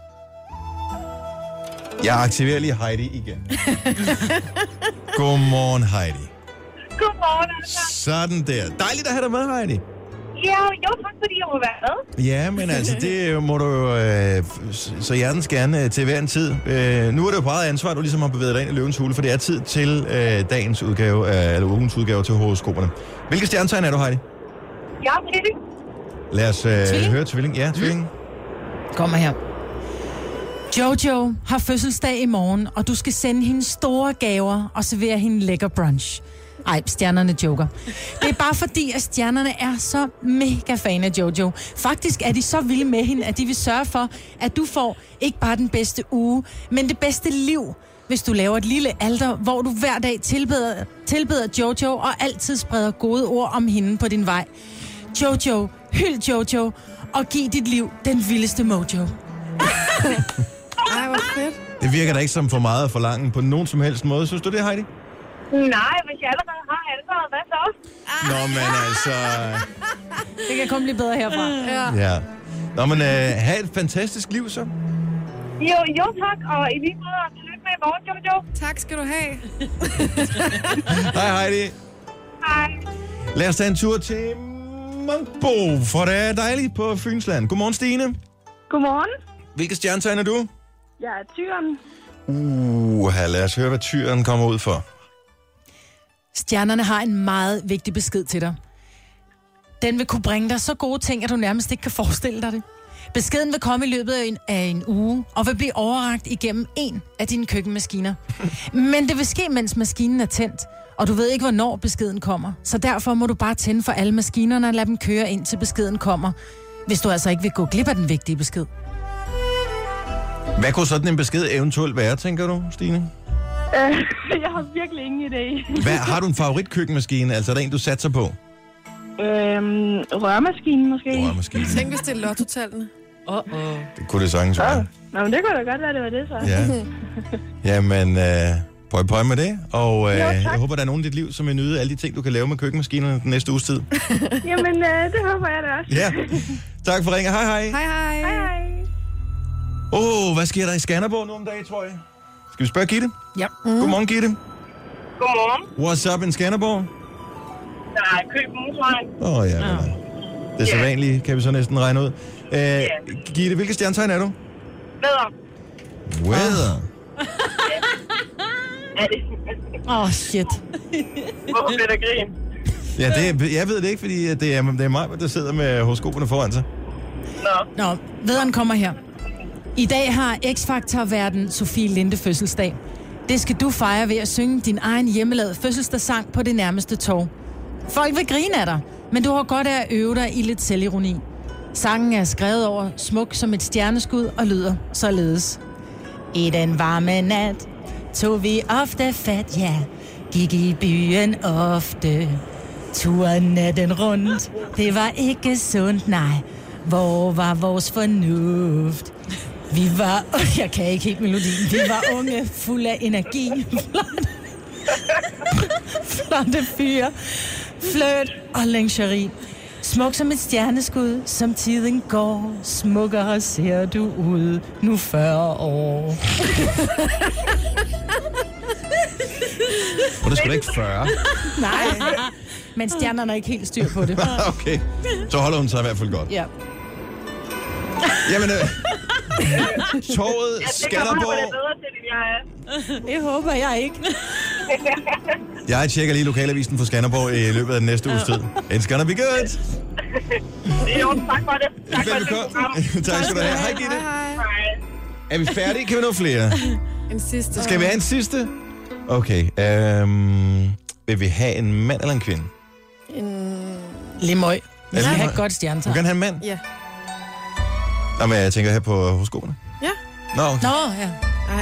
Jeg aktiverer lige Heidi igen. Godmorgen, Heidi. Godmorgen, altså. Sådan der. Dejligt at have dig med, Heidi. Ja, jo, tak fordi jeg må være med. Ja, men altså, det må du jo øh, så hjertens gerne øh, til hver en tid. Øh, nu er det jo på eget ansvar, at du ligesom har bevæget dig ind i Løvens Hule, for det er tid til øh, dagens udgave, øh, eller ugens udgave til horoskoperne. Hvilke stjernetegn er du, Heidi? Jeg er tvilling. Lad os øh, Tvilling? høre tvilling. Ja, tvilling. Kommer her. Jojo har fødselsdag i morgen, og du skal sende hende store gaver og servere hende lækker brunch. Ej, stjernerne joker. Det er bare fordi, at stjernerne er så mega fan af Jojo. Faktisk er de så vilde med hende, at de vil sørge for, at du får ikke bare den bedste uge, men det bedste liv, hvis du laver et lille alter, hvor du hver dag tilbeder, tilbeder Jojo og altid spreder gode ord om hende på din vej. Jojo, hyld Jojo, og giv dit liv den vildeste mojo. Ej, hvor fedt. Det virker da ikke som for meget at forlange på nogen som helst måde. Synes du det, Heidi? Nej, hvis jeg allerede har alteret, hvad så? Nå, men altså... Det kan kun blive bedre herfra. Ja. Ja. Nå, men øh, have et fantastisk liv, så. Jo, jo tak, og i lige måde, og tillykke med i morgen, Jojo. Tak skal du have. Hej, Heidi. Hej. Lad os tage en tur til Munkbo, for det er dejligt på Fynsland. Godmorgen, Stine. Godmorgen. Hvilke stjernetegn er du? Jeg er tyren. Uh, lad os høre, hvad tyren kommer ud for. Stjernerne har en meget vigtig besked til dig. Den vil kunne bringe dig så gode ting, at du nærmest ikke kan forestille dig det. Beskeden vil komme i løbet af en, af en uge, og vil blive overrakt igennem en af dine køkkenmaskiner. Men det vil ske, mens maskinen er tændt, og du ved ikke, hvornår beskeden kommer. Så derfor må du bare tænde for alle maskinerne og lade dem køre ind, til beskeden kommer. Hvis du altså ikke vil gå glip af den vigtige besked. Hvad kunne sådan en besked eventuelt være, tænker du, Stine? Øh, jeg har virkelig ingen idé. Hvad, har du en favoritkøkkenmaskine? Altså, er der en, du satser på? Øhm, rørmaskinen måske. Rørmaskinen. Tænk, hvis det er lottotallene. Åh, oh, oh. Det kunne det sagtens være. Nå, men det kunne da godt være, det var det så. Ja. Jamen, øh, pøj pøj med det. Og øh, Jo, jeg tak. håber, der er nogen i dit liv, som vil nyde alle de ting, du kan lave med køkkenmaskinerne den næste uges tid. Jamen, øh, det håber jeg da også. Ja. Tak for ringen. Hej, hej. Hej, hej. Hej, hej. Åh, oh, hvad sker der i Skanderborg nu om dagen, tror jeg? Skal vi spørge Gitte? Ja. Mm. Godmorgen, Gitte. Godmorgen. What's up in Skanderborg? Der er køb motorvejen. Åh, oh, ja. ja. Det er så vanligt, kan vi så næsten regne ud. Uh, yeah. Gitte, hvilket stjernetegn er du? Bedre. Weather. Er det? Åh, oh, shit. Hvorfor bliver der grin? Ja, det, jeg ved det ikke, fordi det er, det er mig, der sidder med horoskoperne foran sig. Nå. Nå, vederen kommer her. I dag har X-Factor-verden Sofie Linde fødselsdag. Det skal du fejre ved at synge din egen hjemmelavede fødselsdagssang på det nærmeste torv. Folk vil grine af dig, men du har godt af at øve dig i lidt selvironi. Sangen er skrevet over smuk som et stjerneskud og lyder således. I den varme nat tog vi ofte fat, ja. Gik i byen ofte. Turen natten rundt, det var ikke sundt, nej. Hvor var vores fornuft? Vi var... Jeg kan ikke helt melodien. Vi var unge, fulde af energi. Flotte, flotte fyre. Fløt og lingerie. Smuk som et stjerneskud, som tiden går. Smukkere ser du ud, nu fyrre år. Og det skulle da ikke fyrre. Nej, men stjernerne er ikke helt styr på det. Okay, så holder hun sig i hvert fald godt. Ja. Jamen, øh, torvet Skanderborg. Det bedre til, end jeg er. Det håber jeg ikke. Jeg tjekker lige lokalavisen for Skanderborg i løbet af den næste uges tid. It's gonna be good. Det er jo, tak for det. Tak for det program. Tak skal du have. Hej, Gitte. Hej, hej. Hej. Er vi færdige? Kan vi nå flere? En sidste. Skal vi have en sidste? Okay. Um, vil vi have en mand eller en kvinde? En... Limøj. Vi Ja, skal have Limøj. et godt Du stjernetegn. kan have en mand? Ja. Nå, men jeg tænker her på horoskoperne. Ja. Nå, okay. Nå, ja.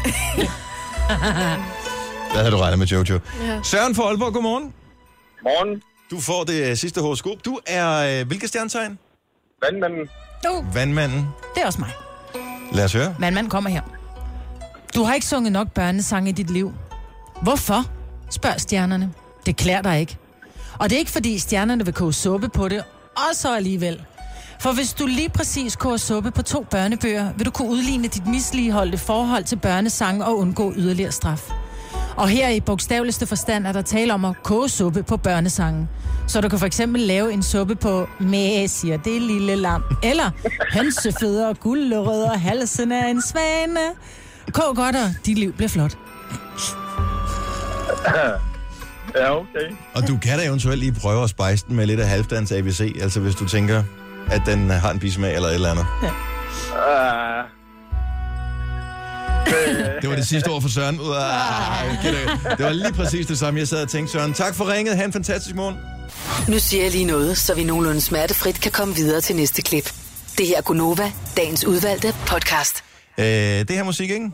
Hvad havde du regnet med, Jojo? Ja. Søren fra Aalborg, godmorgen. Morgen. Du får det sidste horoskop. Du er øh, hvilket stjernetegn? Vandmanden. Du, Vandmanden. det er også mig. Lad os høre. Vandmand kommer her. Du har ikke sunget nok børnesange i dit liv. Hvorfor? Spørg stjernerne. Det klæder dig ikke. Og det er ikke, fordi stjernerne vil koge suppe på det, og så alligevel. For hvis du lige præcis koger suppe på to børnebøger, vil du kunne udligne dit misligeholdte forhold til børnesange og undgå yderligere straf. Og her i bogstaveligste forstand er der tale om at koge suppe på børnesangen. Så du kan for eksempel lave en suppe på Mæ, siger det lille lam. Eller hønsefødder, guldrødder, halsen af en svane. Kog godt, og dit liv bliver flot. Ja, okay. Og du kan da eventuelt lige prøve at spice den med lidt af halvdans A B C, altså hvis du tænker, at den har en bismag eller et eller andet. Ja. Uh, Det var det sidste ord for Søren. Uh, det var lige præcis det samme, jeg sad og tænkte, Søren. Tak for ringet. Ha' en fantastisk morgen. Nu siger jeg lige noget, så vi nogenlunde smertefrit kan komme videre til næste klip. Det her er Gunova, dagens udvalgte podcast. Uh, det her musik, ikke?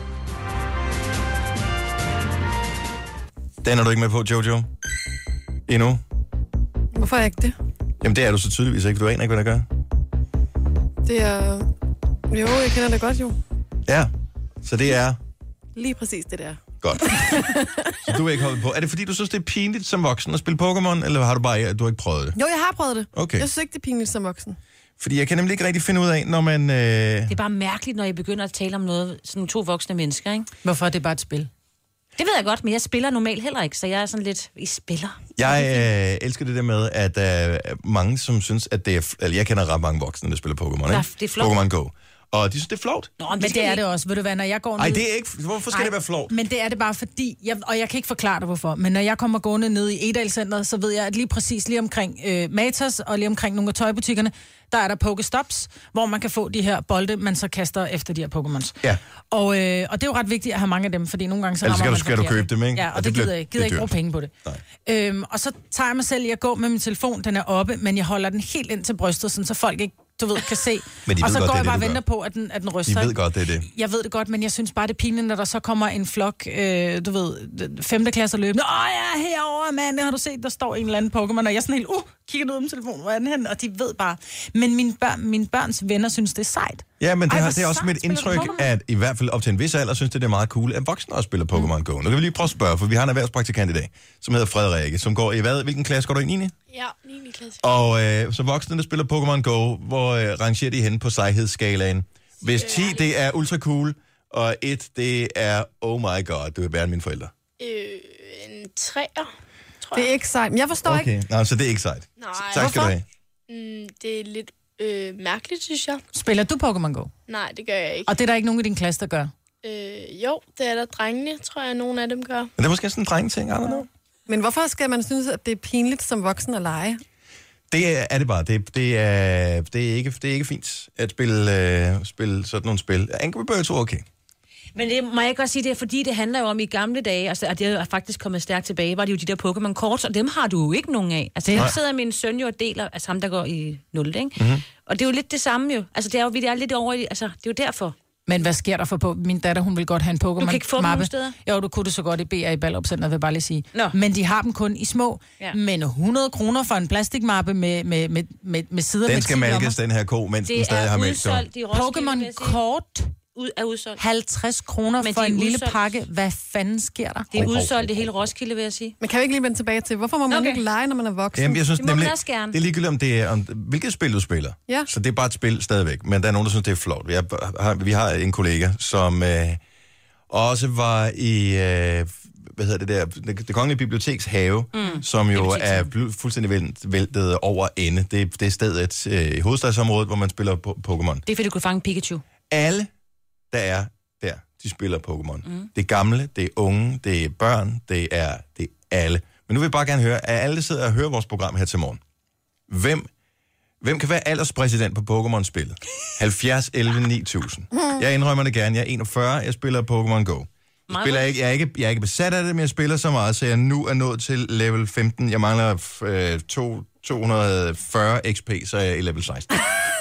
Den er du ikke med på, Jojo? Endnu? Hvorfor er jeg ikke det? Jamen, det er du så tydeligvis ikke. Du aner ikke, hvad der gør. Det er... Jo, jeg kender det godt, jo. Ja, så det er Lige præcis det der. godt. Så du er ikke hoppet på. Er det fordi, du synes, det er pinligt som voksen at spille Pokémon, eller har du bare du har ikke prøvet det? Jo, jeg har prøvet det. Okay. Jeg synes ikke, det er pinligt som voksen. Fordi jeg kan nemlig ikke rigtig finde ud af, når man... Øh... Det er bare mærkeligt, når I begynder at tale om noget, sådan to voksne mennesker, ikke? Hvorfor er det bare et spil? Det ved jeg godt, men jeg spiller normalt heller ikke, så jeg er sådan lidt... I spiller. Jeg øh, elsker det der med, at der er mange, som synes, at det er... Eller jeg kender ret mange voksne, der spiller Pokémon, Ja, ikke? det er flot. Pokémon Go. Og de synes, det er flovt. Nå, men det er det også, ved du hvad, når jeg går ned... Nej, det er ikke... Hvorfor skal Ej, det være flovt? Men det er det bare fordi, jeg, og jeg kan ikke forklare dig hvorfor, men når jeg kommer gående ned i Edalcenteret, så ved jeg, at lige præcis lige omkring øh, Matas og lige omkring nogle af tøjbutikkerne, der er der Pokestops, hvor man kan få de her bolde, man så kaster efter de her Pokémons. Ja. Og, øh, og det er jo ret vigtigt at have mange af dem, fordi nogle gange så rammer man man skal du købe dem, ikke? Ja, og, og det, det gider jeg ikke. Gider ikke bruge penge på det. Øhm, og så tager jeg mig selv i at gå med min telefon, den er oppe, men jeg holder den helt ind til brystet, sådan, så folk ikke, du ved, kan se. Og så godt, går jeg det, bare og venter venter på, at den, at den ryster. De ved godt, det er det. Jeg ved det godt, men jeg synes bare, det er pinligt, når der så kommer en flok, øh, du ved, femte klasse løbende. Åh, jeg er herovre, mand, har du set, der står en eller anden Pokémon, og jeg er sådan helt, uh, kigger ned om telefonen, hvor er den hen? Og de ved bare. Men mine, børn, mine børns venner synes, det er sejt. Ja, men det, Ej, har, det er også mit indtryk, at i hvert fald op til en vis alder, synes det, det er meget cool, at voksne også spiller Pokémon mm. Go. Nu kan vi lige prøve at spørge, for vi har en erhvervspraktikant i dag, som hedder Frederikke, som går i hvad? Hvilken klasse går du i? niende? Ja, niende klasse. Og øh, så voksne, der spiller Pokémon Go, hvor øh, rangerer de hen på sejhedsskalaen? Hvis ti, det er ultra cool, og et, det er, oh my god, det vil være mine forældre. Øh, en træer, tror jeg. Det er ikke sejt. Men jeg forstår okay. ikke... Nå, så det er ikke sejt. Nej. Tak skal du have. Mm, det er lidt øh, mærkeligt, synes jeg. Spiller du Pokémon Go? Nej, det gør jeg ikke. Og det er der ikke nogen af din klasse, der gør? Øh, jo, det er der drengene, tror jeg, nogle af dem gør. Men det er måske sådan en drengeting, I don't know. Men hvorfor skal man synes, at det er pinligt som voksen at lege? Det er, er det bare. Det, det, er, det, er ikke, det er ikke fint at spille, uh, spille sådan nogle spil. Angry Birds er okay. Men det må jeg ikke også sige, det er fordi, det handler jo om i gamle dage, altså, at det er faktisk kommet stærkt tilbage, var det jo de der Pokémon-kort, og dem har du jo ikke nogen af. Altså, jeg sidder min søn jo og deler, altså ham, der går i nul, ikke? Mm-hmm. Og det er jo lidt det samme jo. Altså, det er jo, vi er lidt over i, altså, det er jo derfor. Men hvad sker der for på? Min datter, hun vil godt have en Pokémon-mappe. Du kan ikke få dem nogen steder? Jo, du kunne det så godt i B R i Ballopcenteret, vil jeg bare lige sige. Nå. Men de har dem kun i små. Ja. Men hundrede kroner for en plastikmappe med, med, med, med, med sider den med skal malkes, den her ko, mens det den stadig har mælk. Pokémon-kort ud er udsolgt. halvtreds kroner for en lille udsolgt. pakke. Hvad fanden sker der? Det er udsolgt det hele Roskilde, vil jeg sige. Men kan vi ikke lige vende tilbage til, hvorfor må man Okay. ikke lege, når man er voksen? Jamen, jeg synes, Det må nemlig, man også gerne. det er ligegyldigt, om det er, om, hvilket spil du spiller. Ja. Så det er bare et spil stadigvæk. Men der er nogen, der synes, det er flot. Vi har, vi har en kollega, som øh, også var i, øh, hvad hedder det der, det, det kongelige biblioteks have, mm. som jo er bl- fuldstændig vælt, væltet over ende. Det, det er stedet øh, i hovedstadsområdet, hvor man spiller po- Pokémon. Det er fordi, du kunne fange Pikachu. Alle, der er der, de spiller Pokémon. Mm. Det er gamle, det er unge, det er børn, det er, det er alle. Men nu vil jeg bare gerne høre, at alle, der sidder og hører vores program her til morgen, hvem, hvem kan være alderspræsident på Pokémon-spillet? halvfjerds elleve ni tusind. Jeg indrømmer det gerne. Jeg er enogfyrre, jeg spiller Pokémon Go. Jeg, spiller ikke, jeg, er ikke, jeg er ikke besat af det, men jeg spiller så meget, så jeg nu er nået til level femten. Jeg mangler øh, to, to hundrede og fyrre X P, så er jeg i level seksten.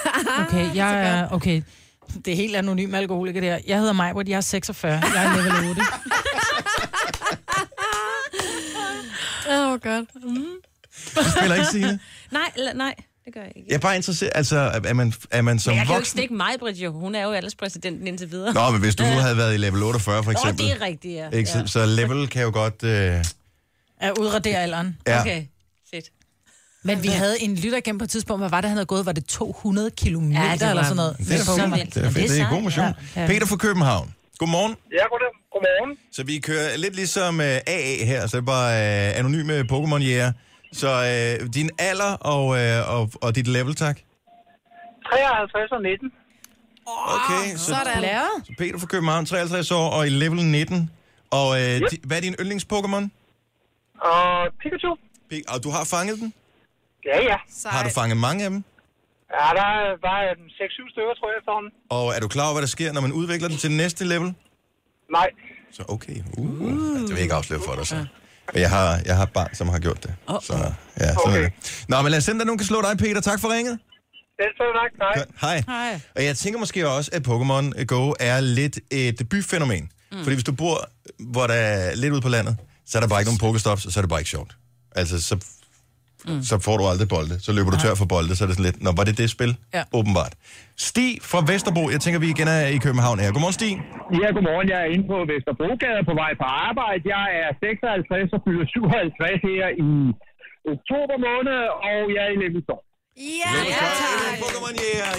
Okay, jeg er... Okay. Det er helt anonym alkoholiker der. Jeg hedder Majbert, jeg er seksogfyrre. Jeg er level otte. Åh, oh, godt. Mm. Du spiller ikke, Signe? Nej, eller, nej, det gør jeg ikke. Jeg er bare interesseret, altså, er man, er man som men jeg kan jo ikke voksen... stikke mig, Britt, jo. Hun er jo alderspræsidenten indtil videre. Nå, men hvis du nu havde været i level otteogfyrre, for eksempel... Åh, det er rigtigt, ja. Ikke, så, så level kan jo godt... Øh... Er udradere alderen. Ja. Okay, fedt. Men vi havde en lytter igennem på et tidspunkt, hvad var det, han havde gået? Var det to hundrede kilometer ja, eller sådan noget? Det er så vildt. Det er, fedt. Det er god motion. Ja, ja. Peter fra København. Godmorgen. Ja, goddag. Godmorgen. Så vi kører lidt ligesom uh, A A her, så det er bare uh, anonyme Pokémon-jæger. Så uh, din alder og, uh, og, og dit level, tak? treoghalvtreds og nitten. Okay, så, Sådan. så Peter fra København, treoghalvtreds år og i level nitten. Og uh, yep. di, hvad er din yndlings-Pokémon? Og Pikachu. Og du har fanget den? Ja, ja. Sej. Har du fanget mange af dem? Ja, der er bare seks syv stykker, tror jeg, efterhånden. Og er du klar over, hvad der sker, når man udvikler den til den næste level? Nej. Så okay. Uh, uh. Det vil jeg ikke afsløre for dig, så. Men jeg har, jeg har et barn, som har gjort det. Oh. Så ja, sådan Okay. er det. Nå, men lad os sende dig, nogen kan slå dig, Peter. Tak for ringet. Selv så tak. Hej. Hej. Hej. Og jeg tænker måske også, at Pokémon Go er lidt et byfænomen. Mm. Fordi hvis du bor, hvor der er lidt ude på landet, så er der bare ikke nogen Pokestops, og så er det bare ikke sjovt. Altså, så, mm. så får du aldrig bolde. Så løber du tør for bolde, så er det sådan lidt, nå, var det det spil? Ja. Åbenbart. Stig fra Vesterbro, jeg tænker, vi igen er i København her. Godmorgen, Stig. Ja, godmorgen. Jeg er inde på Vesterbrogade på vej på arbejde. Jeg er seksoghalvtreds og fylder syvoghalvtreds her i oktober måned, og jeg er i level to. Ja, ja, tak. Pokémon yeah.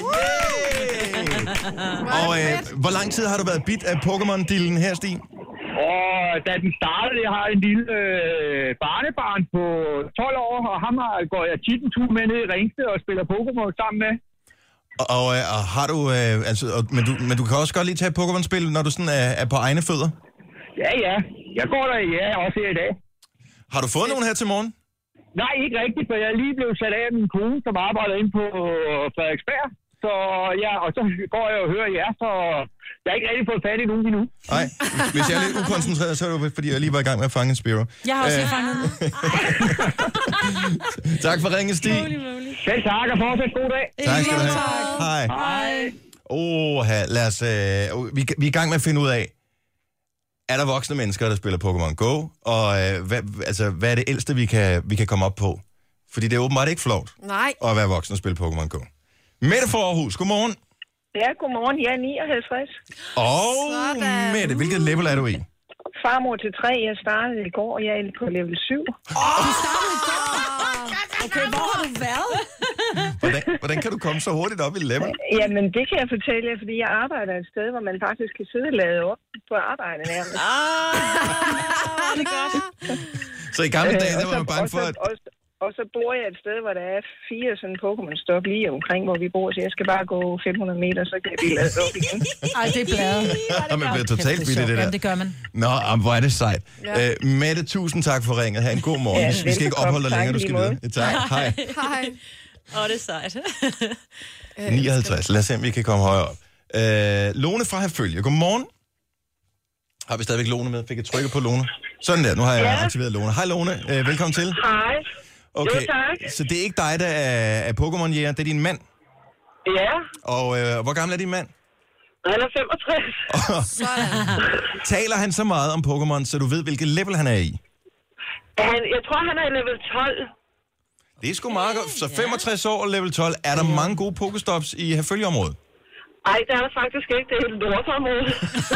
Yeah. Og øh, hvor lang tid har du været bit af Pokémon-dillen her, Stig? Og da den startede, jeg har en lille øh, barnebarn på tolv år, og ham har, går jeg tit en tur med ned i Ringsted og spiller Pokémon sammen med. Og, og, og har du, øh, altså, og, men, du, men du kan også godt lige tage Pokémon-spil, når du sådan er, er på egne fødder? Ja, ja. Jeg går der, ja, også her i dag. Har du fået nogen her til morgen? Nej, ikke rigtigt, for jeg er lige blevet sat af af min kone, som arbejder inde på Frederiksberg. Så ja, og så går jeg og hører jer, så jeg har ikke rigtig fået fat i nogen endnu. Nej, hvis jeg er lidt ukoncentreret, så er det fordi jeg lige var i gang med at fange en Spiro. Jeg har også lige fanget den. Tak for ringen, Stig. Selv tak, og fortsæt god dag. Tak skal du have. Hej. Hej. Åh, lad os... Øh, vi, vi er i gang med at finde ud af, er der voksne mennesker, der spiller Pokémon Go? Og øh, hvad, altså, hvad er det ældste, vi kan, vi kan komme op på? Fordi det er åbenbart ikke flot Nej. at være voksen og spille Pokémon Go. Mette fra Aarhus, godmorgen. Ja, godmorgen. Jeg er nioghalvtreds. Og Mette, hvilket level er du i? Farmor til tre. Jeg startede i går, og jeg er på level syv. Oh, du startede i går? Okay, hvor har du været? Hvordan, hvordan kan du komme så hurtigt op i level? Jamen, det kan jeg fortælle jer, fordi jeg arbejder et sted, hvor man faktisk kan sidde og lade op på arbejde nærmest. Ah, det er godt. Så i gamle dage, der var man bange for, at... Og så bor jeg et sted, hvor der er fire sådan Pokémon-stop lige omkring, hvor vi bor. Så jeg skal bare gå fem hundrede meter, så kan jeg blive ladet op igen. Ej, det er bladet. Og man bliver totalt vildt i det der. Jamen, det gør man. Nå, hvor er det sejt. Ja. Øh, Mette, tusind tak for ringet. Ha' en god morgen. Ja, vi skal ikke opholde dig længere, du skal videre. Tak. Hej. Hej. Åh, oh, det er sejt. nioghalvtreds. Lad os se, om vi kan komme højere op. Øh, Lone fra Herfølge. Godmorgen. Har vi stadigvæk Lone med? Fik jeg trykket på Lone? Sådan der. Nu har jeg ja. aktiveret Lone. Hej Lone. Øh, velkommen til. Hej. Okay, jo, tak. Så det er ikke dig, der er, er Pokémon-jæger, det er din mand? Ja. Og øh, hvor gammel er din mand? Han er femogtres. Taler han så meget om Pokémon, så du ved, hvilket level han er i? Han, jeg tror, han er i level tolv. Det er sgu meget godt. Så femogtres år og level tolv. Er der mange gode Pokéstops i Herfølgeområdet? Ej, det er der faktisk ikke. Det er et lortområde.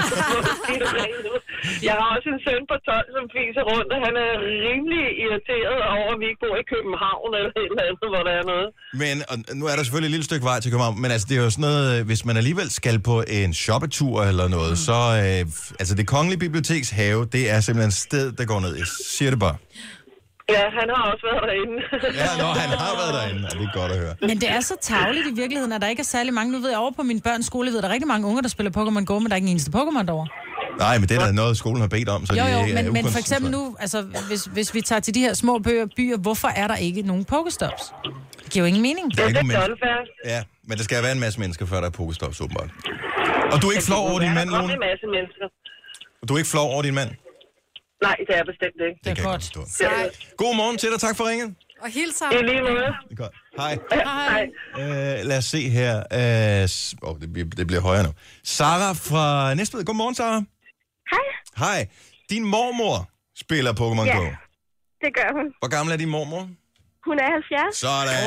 Jeg har også en søn på tolv, som fiser rundt, og han er rimelig irriteret over, at vi ikke bor i København eller et eller andet, hvor der er noget. Men og nu er der selvfølgelig et lille stykke vej til København, men altså, det er jo sådan noget, hvis man alligevel skal på en shoppetur eller noget, mm. så øh, altså det Kongelige Biblioteks have, det er simpelthen et sted, der går ned. Jeg siger det bare. Ja, han har også været derinde. Ja, nå, han har været derinde. Ja, det er godt at høre. Men det er så tarveligt i virkeligheden, at der ikke er særlig mange. Nu ved jeg over på min børns skole, ved der er rigtig mange unger, der spiller Pokémon Go, men der er ikke en eneste Pokémon derovre. Nej, men det er da noget, skolen har bedt om, så jo, jo, det er men, men for eksempel nu, altså, hvis, hvis vi tager til de her små byer, byer, hvorfor er der ikke nogen Pokéstops? Det giver jo ingen mening. Det er ikke nogen ja, men der skal være en masse mennesker, før der er Pokéstops, åbenbart. Og du er ikke flov over din mand, Lone? Der er en masse mennesker. Og du er ikke flov over din mand? Nej, det er bestemt ikke. Det, det kan godt. Jeg God morgen til dig, tak for ringen. Og helt sammen. I lige måde. Det er godt. Hej. Hej. Uh, lad os se her. Uh, oh, det, bliver, det bliver højere nu. Sara fra Næstved. Godmorgen, Sara. Hej. Hej. Din mormor spiller Pokémon ja, Go. det gør hun. Hvor gammel er din mormor? Hun er halvfjerds. Sådan.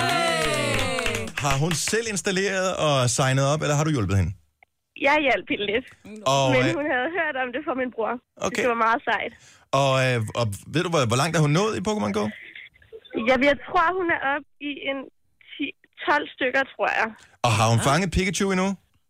Hey. Har hun selv installeret og signet op, eller har du hjulpet hende? Jeg hjalp hende lidt, og, men hun havde hørt om det fra min bror. Okay. Det var meget sejt. Og, øh, og ved du, hvor, hvor langt er hun nået i Pokémon Go? Ja, jeg tror, hun er oppe i en ti, tolv stykker, tror jeg. Og har hun fanget Pikachu endnu?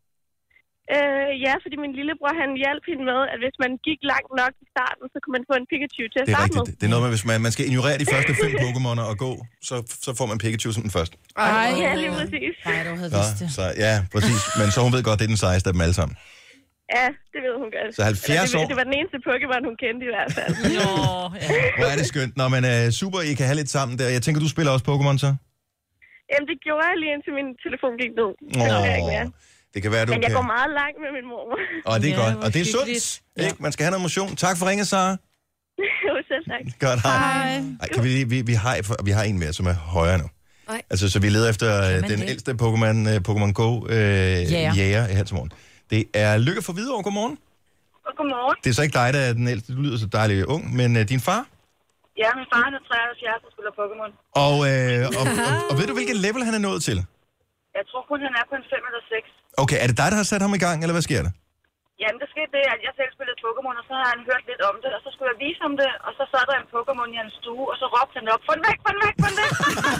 Øh, ja, fordi min lillebror, han hjalp hende med, at hvis man gik langt nok i starten, så kunne man få en Pikachu til at det er starte rigtigt. med. Det er noget med, hvis man, man skal ignorere de første fem Pokémoner og gå, så, så får man Pikachu som den første. Ej, ja, lige præcis. Nej, du havde Nå, vidst det. Så, ja, præcis. Men så hun ved godt, det er den sejeste af dem alle sammen. Ja, det ved hun godt. Så halvfjerds Eller, det, år. det var den eneste Pokémon, hun kendte i hvert fald. Nå, ja. Hvor er det skønt. Nå, men uh, super, I kan have lidt sammen der. Jeg tænker, du spiller også Pokémon så? Jamen, det gjorde jeg lige indtil min telefon gik ned. Åh, Det gør jeg ikke mere. det kan være, du Men jeg kan... går meget langt med min mor. Og det er Ja, godt. hvor Og det er hyggeligt. sundt. Ikke? Man skal have noget motion. Tak for ringet, Sara. Jo, selv tak. Godt, hej. Ej, kan vi, vi, vi, har, vi har en mere, som er højere nu. Nej. Altså, så vi leder efter øh, den det? ældste Pokémon, uh, Pokémon Go øh, Jæger. jæger her til morgen. Det er Lykke for Hvidovre. Godmorgen. Og godmorgen. Det er så ikke dig, der er den ældste. Du lyder så dejlig ung, men uh, din far? Ja, min far er treoghalvfjerds og spiller Pokémon. Og, øh, og, og, og ved du, hvilket level han er nået til? Jeg tror kun, han er på en fem eller seks. Okay, er det dig, der har sat ham i gang, eller hvad sker der? Jamen, det skete det, at jeg selv spillede Pokémon, og så har han hørt lidt om det, og så skulle jeg vise ham det, og så sad der en Pokémon i hans stue, og så råbte han op, få den væk, få den væk, få den væk!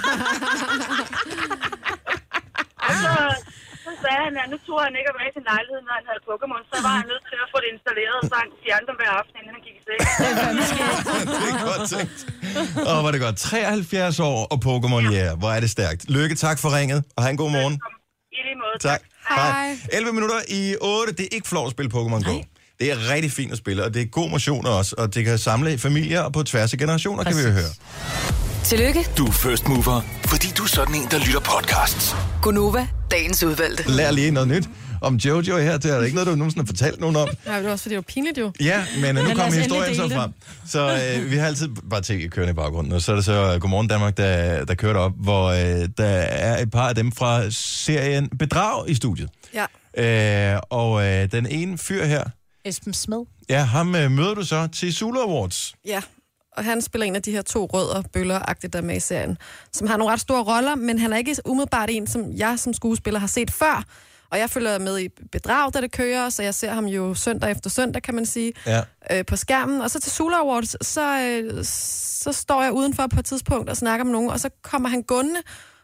Og så, så sagde han, at nu tog han ikke at være i sin lejlighed, når han havde Pokémon, så var han nødt til at få det installeret, så han kunne fjerne dem hver aften, inden han gik i seng. Det er godt tænkt. Åh, hvor er det godt. treoghalvfjerds år og Pokémon, ja. Yeah. Hvor er det stærkt. Lykke, tak for ringet, og have en god morgen. I måde. Tak. Hej. elleve minutter i otte. Det er ikke flot at spille Pokémon Go. Det er rigtig fint at spille, og det er god motion også, og det kan samle familier og på tværs af generationer, Præcis. Kan vi jo høre. Tillykke. Du er first mover, fordi du er sådan en, der lytter podcasts. Gunova, dagens udvalgte. Lær lige noget nyt om Jojo her til. Er der ikke noget, du nogensinde har fortalt nogen om? Nej, det var også, fordi det var pinligt jo. Ja, men nu kommer historien så frem. Så øh, vi har altid bare ting kørende i baggrunden, og så er det så uh, Godmorgen Danmark, der, der kører op, hvor øh, der er et par af dem fra serien Bedrag i studiet. Ja. Øh, og øh, den ene fyr her, Esben Smed. Ja, ham øh, møder du så til Zulu Awards. Ja, og han spiller en af de her to rødder bøller-agtigt, der er med i serien, som har nogle ret store roller, men han er ikke umiddelbart en, som jeg som skuespiller har set før. Og jeg følger med i Bedrag, da det kører, så jeg ser ham jo søndag efter søndag, kan man sige, ja. øh, på skærmen. Og så til Zulu Awards, så, øh, så står jeg udenfor på et tidspunkt og snakker med nogen, og så kommer han gående,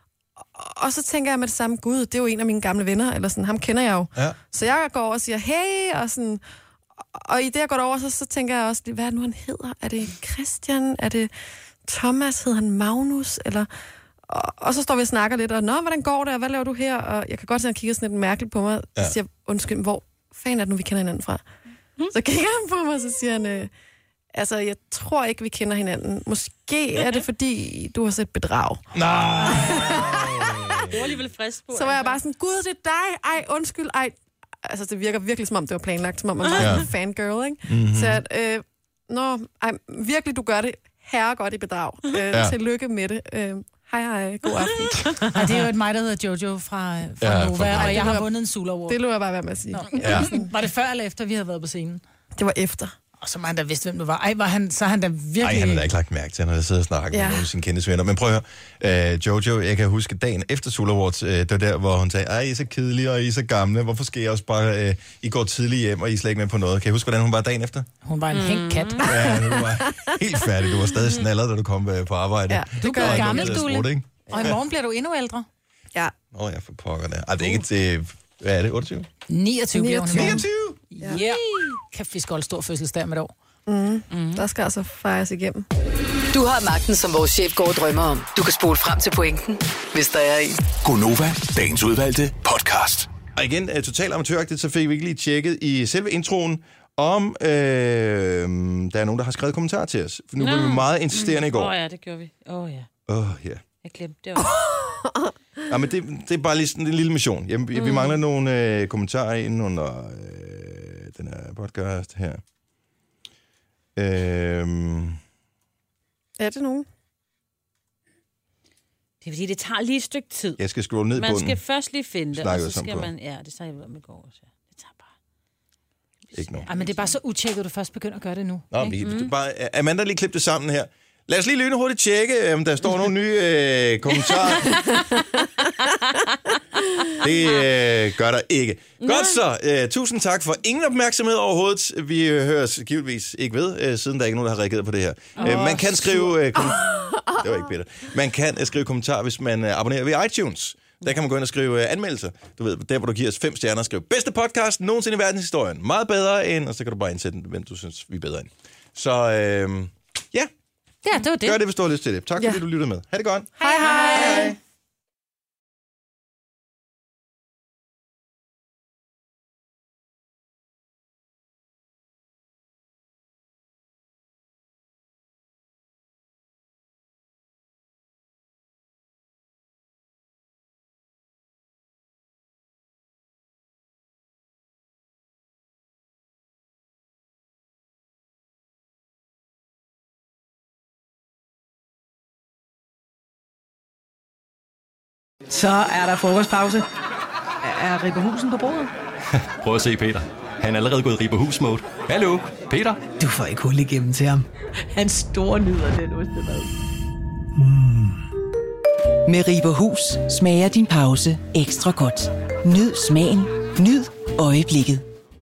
og så tænker jeg med det samme, gud, det er jo en af mine gamle venner, eller sådan, ham kender jeg jo. Ja. Så jeg går over og siger, hey, og sådan... Og i det, jeg går over, så, så tænker jeg også, hvad er det nu, han hedder? Er det Christian? Er det Thomas? Hedder han Magnus? Eller... Og, og så står vi og snakker lidt, og nå, hvordan går det, og hvad laver du her? Og jeg kan godt se, at han kigger sådan lidt mærkeligt på mig, ja. Og siger, undskyld, hvor fanden er det nu, vi kender hinanden fra? Mm. Så kigger han på mig, og så siger han, øh, altså, jeg tror ikke, vi kender hinanden. Måske er det, fordi du har set Bedrag. Nej! Det var alligevel frisk på. Så var jeg bare sådan, gud, det er dig! Ej, undskyld, ej. Altså, det virker virkelig, som om det var planlagt, som om man var ja. en fangirl, ikke? Mm-hmm. Så at, øh, nå, ej, virkelig, du gør det herregodt i Bedrag. Øh, ja. Tillykke med det. Øh, hej, hej, god aften. Ja, det er jo et mig, der hedder Jojo fra, fra Ja, Nova, fra- og jeg har var- vundet en Zulu Award. Det lå jeg bare være med at sige. Ja. Var det før eller efter, vi havde været på scenen? Det var efter. Og så må han da vidste, hvem du var. Ej, var han, så er han da virkelig... Nej, han har da ikke lagt mærke til, når jeg sidder og snakker ja. med nogle af sine kendte venner. Men prøv at høre, uh, Jojo, jeg kan huske dagen efter Zulu Awards, uh, det var der, hvor hun sagde, ej, I er så kedelige, og I er så gamle. Hvorfor skal jeg også bare, uh, I går tidligt hjem, og I er slet ikke med på noget? Kan jeg huske, hvordan hun var dagen efter? Hun var en mm. hængt kat. Ja, du var helt færdig. Du var stadig snallet, da du kom uh, på arbejde. Ja, Du gør Og gammel, noget du. sprut, ikke? Og i morgen bliver du endnu ældre. Ja. Åh, oh, jeg får pokker der. Ej, det er ikke til... Hvad er det, otteogtyve? niogtyve bliver hun i morgen. niogtyve? Ja. Yeah. Kæft, vi skal holde stor fødselsdag om et år. Mm. Mm. Der skal altså fejres igennem. Du har magten, som vores chef går og drømmer om. Du kan spole frem til pointen, hvis der er en. Gonova, dagens udvalgte podcast. Og igen, uh, totalt amatøragtigt, så fik vi ikke lige tjekket i selve introen, om øh, der er nogen, der har skrevet kommentarer til os. For nu var vi meget insisterende i går. Åh oh, ja, det gjorde vi. Åh oh, ja. Åh, oh, ja. Jeg glemte det også. Ja, men det, det er bare lige sådan en lille mission. Jamen, vi, mm. vi mangler nogle øh, kommentarer ind under øh, den her podcast her. Øhm. Er det nogen? Det er fordi, det tager lige et stykke tid. Jeg skal scrolle ned på Man den. skal først lige finde det, og så skal på. man... Ja, det sagde jeg om i går også. Ja. Det tager bare... Ikke nogen. Ej, men det er bare så utjekket, at du først begynder at gøre det nu. Nå, vi, mm. bare, Amanda lige klippe det sammen her. Lad os lige lynhurtigt tjekke, om der står nogle nye øh, kommentarer. Det øh, gør der ikke. Nå. Godt så. Øh, tusind tak for ingen opmærksomhed overhovedet. Vi øh, høres givetvis ikke ved, øh, siden der er ikke nogen, der har reageret på det her. Oh, øh, man kan skrive... Øh, kom- det var ikke Peter. Man kan øh, skrive kommentarer, hvis man øh, abonnerer ved iTunes. Der kan man gå ind og skrive øh, anmeldelser. Du ved, der hvor du giver os fem stjerner og skrive bedste podcast nogensinde i verdenshistorien. Meget bedre end... Og så kan du bare indsætte, hvem du synes, vi er bedre end. Så øh, ja... Ja, det var det. Gør det, hvis du har lyst til det. Tak fordi ja. du lyttede med. Ha' det godt. Hej hej. hej. Så er der frokostpause. Er Ripper Husen på bordet? Prøv at se, Peter. Han er allerede gået i Ripper Hus-mode. Hallo, Peter? Du får ikke hul igennem til ham. Han store nyder den ostemad. Mm. Med Ripper Hus smager din pause ekstra godt. Nyd smagen. Nyd øjeblikket.